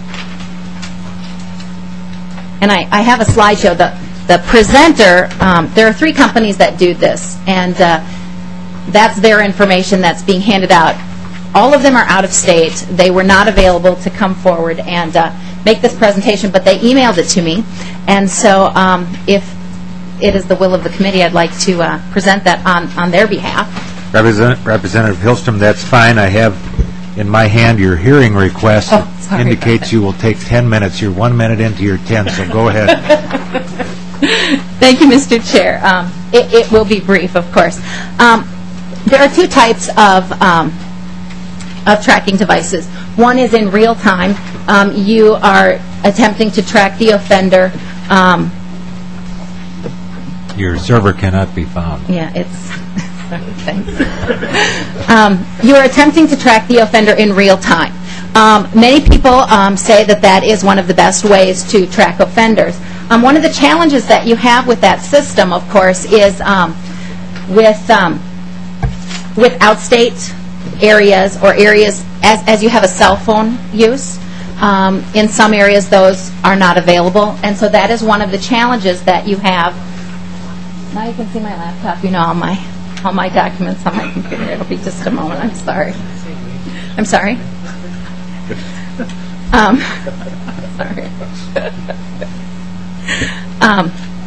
And I, I have a slideshow. The, the presenter, um, there are three companies that do this, and uh, that's their information that's being handed out. All of them are out of state. They were not available to come forward and uh, make this presentation, but they emailed it to me. And so um, if it is the will of the committee, I'd like to uh, present that on, on their behalf. Represent, Representative Hillstrom, that's fine. I have in my hand your hearing request. Oh, sorry indicates you will take ten minutes. You're one minute into your ten, so go ahead. Thank you, Mister Chair. Um, it, it will be brief, of course. Um, there are two types of um, of tracking devices. One is in real time. Um, you are attempting to track the offender. Um, Your server cannot be found. yeah, it's... Thanks. Um, you are attempting to track the offender in real time. Um, many people um, say that that is one of the best ways to track offenders. Um, one of the challenges that you have with that system, of course, is um, with um, with outstate areas or areas as, as you have a cell phone use. Um, in some areas, those are not available, and so that is one of the challenges that you have. Now you can see my laptop. You know all my all my documents on my computer. It'll be just a moment. I'm sorry. I'm sorry. Um, sorry. um,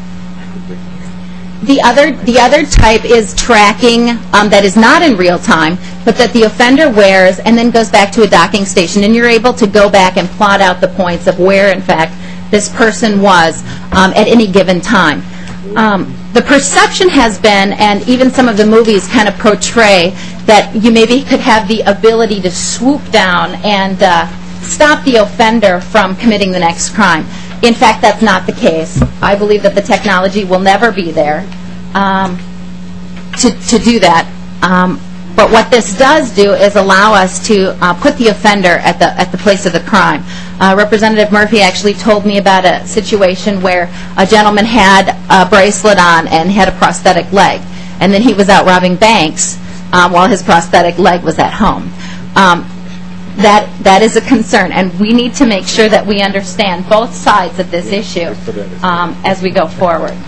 the other the other type is tracking um, that is not in real time, but that the offender wears and then goes back to a docking station, and you're able to go back and plot out the points of where, in fact, this person was um, at any given time. Um, the perception has been, and even some of the movies kind of portray, that you maybe could have the ability to swoop down and uh, stop the offender from committing the next crime. In fact, that's not the case. I believe that the technology will never be there um, to, to do that. Um, but what this does do is allow us to uh, put the offender at the at the place of the crime. Uh, Representative Murphy actually told me about a situation where a gentleman had a bracelet on and had a prosthetic leg, and then he was out robbing banks um, while his prosthetic leg was at home. Um, that that is a concern, and we need to make sure that we understand both sides of this issue um, as we go forward.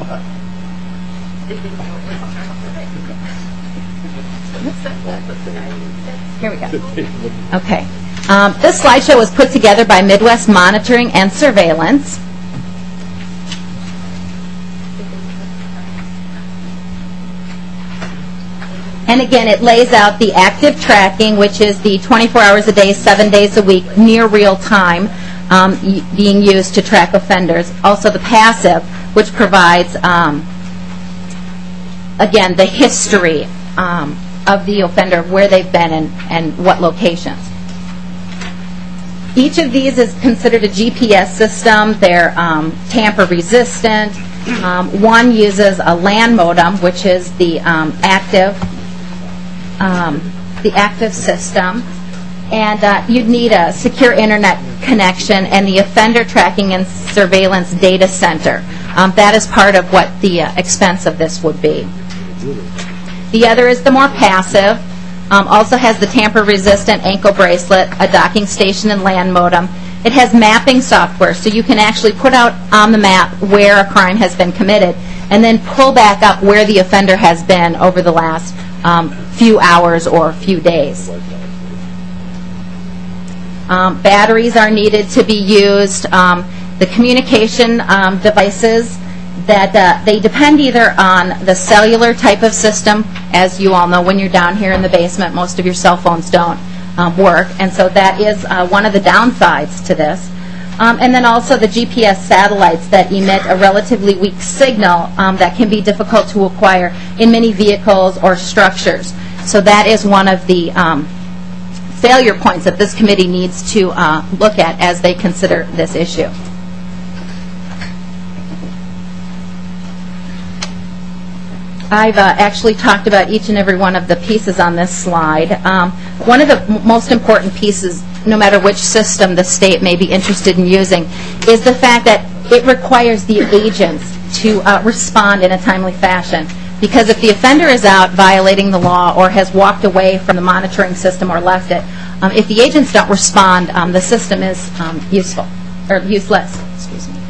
Here we go. Okay. Um, this slideshow was put together by Midwest Monitoring and Surveillance. And again, it lays out the active tracking, which is the twenty-four hours a day, seven days a week, near real time, um, y- being used to track offenders. Also the passive, which provides, um, again, the history um, of the offender, where they've been and, and what locations. Each of these is considered a G P S system. They're um, tamper resistant. Um, one uses a LAN modem, which is the um, active um, the active system, and uh, you'd need a secure internet connection and the offender tracking and surveillance data center. Um, that is part of what the uh, expense of this would be. The other is the more passive. Um, also has the tamper-resistant ankle bracelet, a docking station and LAN modem, It has mapping software, so you can actually put out on the map where a crime has been committed and then pull back up where the offender has been over the last um, few hours or few days. Um, batteries are needed to be used. Um, the communication um, devices, that uh, they depend either on the cellular type of system. As you all know, when you're down here in the basement, most of your cell phones don't um, work, and so that is uh, one of the downsides to this. Um, and then also the G P S satellites that emit a relatively weak signal um, that can be difficult to acquire in many vehicles or structures. So that is one of the um, failure points that this committee needs to uh, look at as they consider this issue. I've uh, actually talked about each and every one of the pieces on this slide. Um, one of the m- most important pieces, no matter which system the state may be interested in using, is the fact that it requires the agents to uh, respond in a timely fashion. Because if the offender is out violating the law or has walked away from the monitoring system or left it, um, if the agents don't respond, um, the system is um, useful or useless. Excuse me.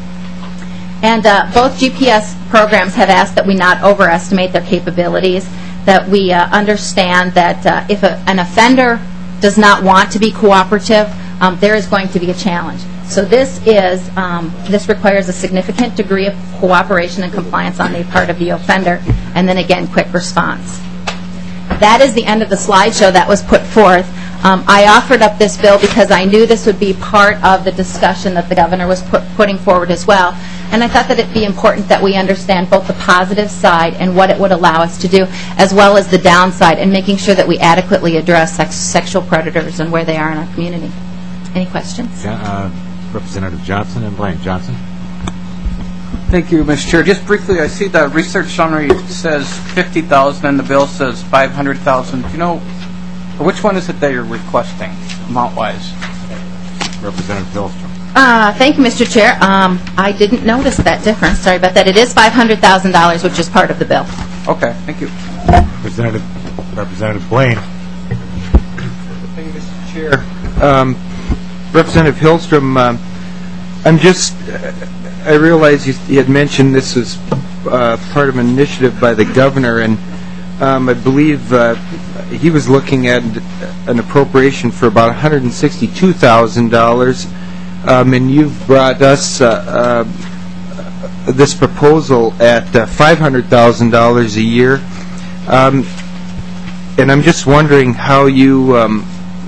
And uh, both G P S programs have asked that we not overestimate their capabilities, that we uh, understand that uh, if a, an offender does not want to be cooperative, um, there is going to be a challenge. So this is um, this requires a significant degree of cooperation and compliance on the part of the offender, and then again, quick response. That is the end of the slideshow that was put forth. Um, I offered up this bill because I knew this would be part of the discussion that the governor was put, putting forward as well. And I thought that it'd be important that we understand both the positive side and what it would allow us to do, as well as the downside, and making sure that we adequately address sex, sexual predators and where they are in our community. Any questions? Yeah, uh, Representative Johnson and Blaine. Johnson? Thank you, Mister Chair. Just briefly, I see the research summary says fifty thousand and the bill says five hundred thousand. Do you know, which one is it that you're requesting, amount-wise? Representative Hillstrom. Uh, thank you, Mister Chair. Um, I didn't notice that difference. Sorry about that. It is five hundred thousand dollars, which is part of the bill. Okay, thank you. Representative, Representative Blaine. Thank you, Mister Chair. Um, Representative Hillstrom, um, I'm just, uh, I realize you, you had mentioned this was uh, part of an initiative by the governor, and um, I believe uh, he was looking at an appropriation for about one hundred sixty-two thousand dollars. Um, and you've brought us uh, uh, this proposal at uh, five hundred thousand dollars a year. Um, and I'm just wondering how you um,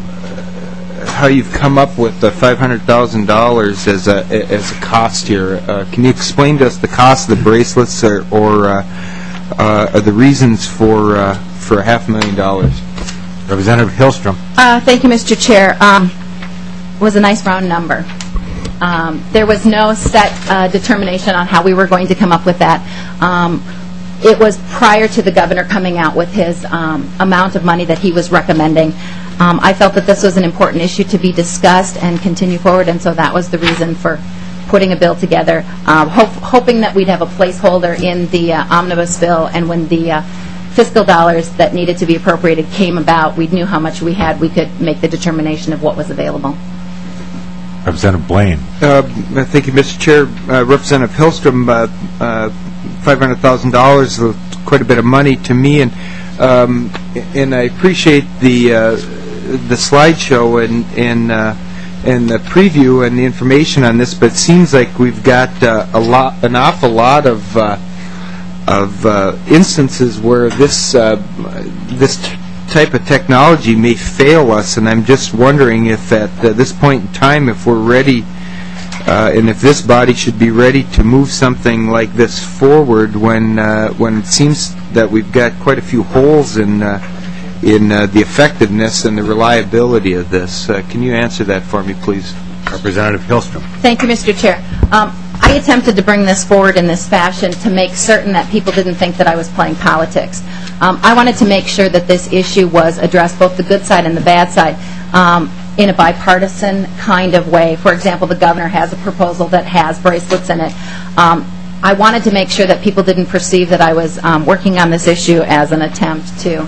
how you've come up with the five hundred thousand dollars as a as a cost here. Uh, can you explain to us the cost of the bracelets, or, or uh, uh, are the reasons for uh, for a half a million dollars? Representative Hillstrom. Uh, thank you, Mister Chair. Um, it was a nice round number. Um, there was no set uh, determination on how we were going to come up with that. Um, it was prior to the governor coming out with his um, amount of money that he was recommending. Um, I felt that this was an important issue to be discussed and continue forward, and so that was the reason for putting a bill together, um, hope, hoping that we'd have a placeholder in the uh, omnibus bill, and when the uh, fiscal dollars that needed to be appropriated came about, we knew how much we had, we could make the determination of what was available. Representative Blaine. Uh, thank you, Mister Chair. Uh, Representative Hillstrom, uh, uh, five hundred thousand dollars is quite a bit of money to me, and um, and I appreciate the uh, the slideshow and and uh, and the preview and the information on this. But it seems like we've got uh, a lot, an awful lot of uh, of uh, instances where this uh, this. T- type of technology may fail us, and I'm just wondering if at uh, this point in time, if we're ready, uh, and if this body should be ready to move something like this forward when uh, when it seems that we've got quite a few holes in uh, in uh, the effectiveness and the reliability of this. Uh, can you answer that for me, please? Representative Hillstrom. Thank you, Mister Chair. Um, I attempted to bring this forward in this fashion to make certain that people didn't think that I was playing politics. Um, I wanted to make sure that this issue was addressed, both the good side and the bad side, um, in a bipartisan kind of way. For example, the governor has a proposal that has bracelets in it. Um, I wanted to make sure that people didn't perceive that I was um, working on this issue as an attempt to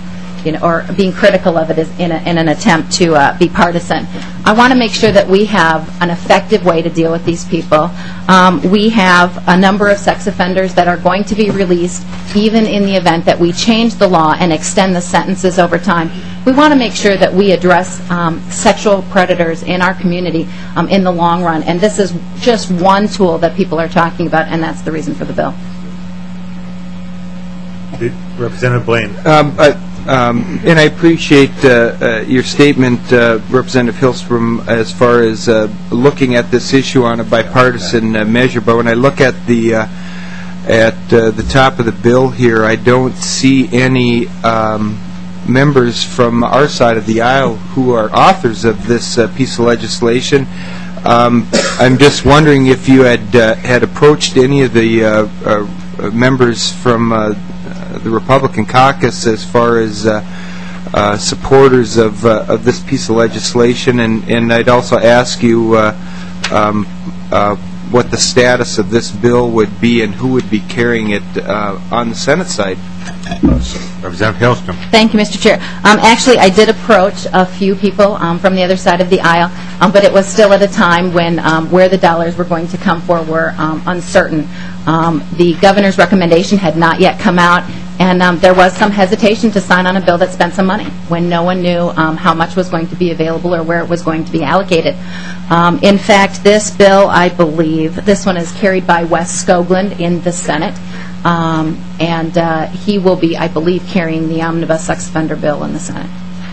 you know, or being critical of it is in, a, in an attempt to uh, be partisan. I want to make sure that we have an effective way to deal with these people. Um, we have a number of sex offenders that are going to be released even in the event that we change the law and extend the sentences over time. We want to make sure that we address um, sexual predators in our community um, in the long run, and this is just one tool that people are talking about, and that's the reason for the bill. Representative Blaine. Um, uh, um, and I appreciate uh, uh, your statement, uh, Representative Hillstrom, as far as uh, looking at this issue on a bipartisan uh, measure. But when I look at the uh, at uh, the top of the bill here, I don't see any um, members from our side of the aisle who are authors of this uh, piece of legislation. Um, I'm just wondering if you had uh, had approached any of the uh, uh, members from uh, the Republican caucus as far as uh, uh, supporters of uh, of this piece of legislation, and, and I'd also ask you uh, um, uh, what the status of this bill would be and who would be carrying it uh, on the Senate side. Representative Hillstrom. Thank you, Mister Chair. Um, actually, I did approach a few people um, from the other side of the aisle, um, but it was still at a time when um, where the dollars were going to come for were um, uncertain. Um, the governor's recommendation had not yet come out, and um, there was some hesitation to sign on a bill that spent some money when no one knew um, how much was going to be available or where it was going to be allocated. Um, in fact, this bill, I believe, this one is carried by Wes Skoglund in the Senate. Um, and uh, he will be, I believe, carrying the omnibus sex offender bill in the Senate.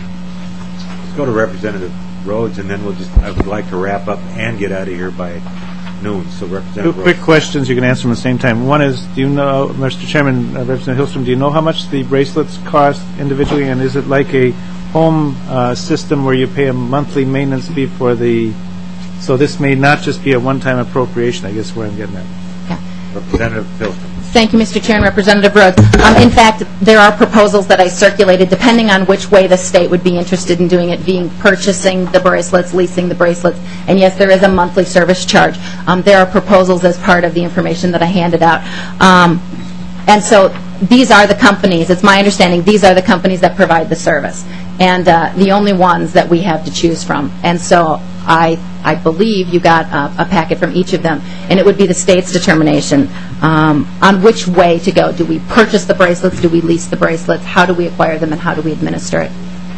Let's go to Representative Rhodes, and then we'll just, I would like to wrap up and get out of here by noon. So Representative Two Rhodes. quick questions you can answer them at the same time. One is, do you know, Mister Chairman, uh, Representative Hillstrom, do you know how much the bracelets cost individually, and is it like a home uh, system where you pay a monthly maintenance fee for the, so this may not just be a one-time appropriation, I guess where I'm getting at. Yeah. Representative Hillstrom. Thank you, Mister Chair and Representative Rhodes. Um, in fact, there are proposals that I circulated, depending on which way the state would be interested in doing it, being purchasing the bracelets, leasing the bracelets, and yes, there is a monthly service charge. Um, there are proposals as part of the information that I handed out. Um, and so these are the companies, it's my understanding, these are the companies that provide the service, and uh, the only ones that we have to choose from. And so I, I believe you got a, a packet from each of them, and it would be the state's determination um, on which way to go. Do we purchase the bracelets? Do we lease the bracelets? How do we acquire them, and how do we administer it?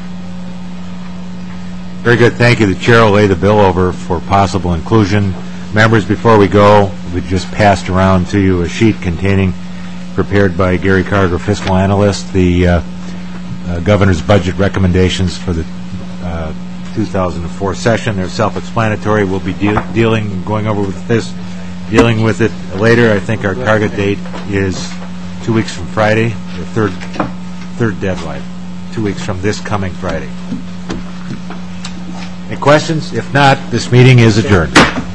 Very good. Thank you. The chair will lay the bill over for possible inclusion. Members, before we go, we just passed around to you a sheet containing, prepared by Gary Carter, fiscal analyst, the uh, uh, governor's budget recommendations for the uh, two thousand four session. They're self-explanatory. We'll be deal dealing, going over with this, dealing with it later. I think our target date is two weeks from Friday, the third, third deadline, two weeks from this coming Friday. Any questions? If not, this meeting is adjourned.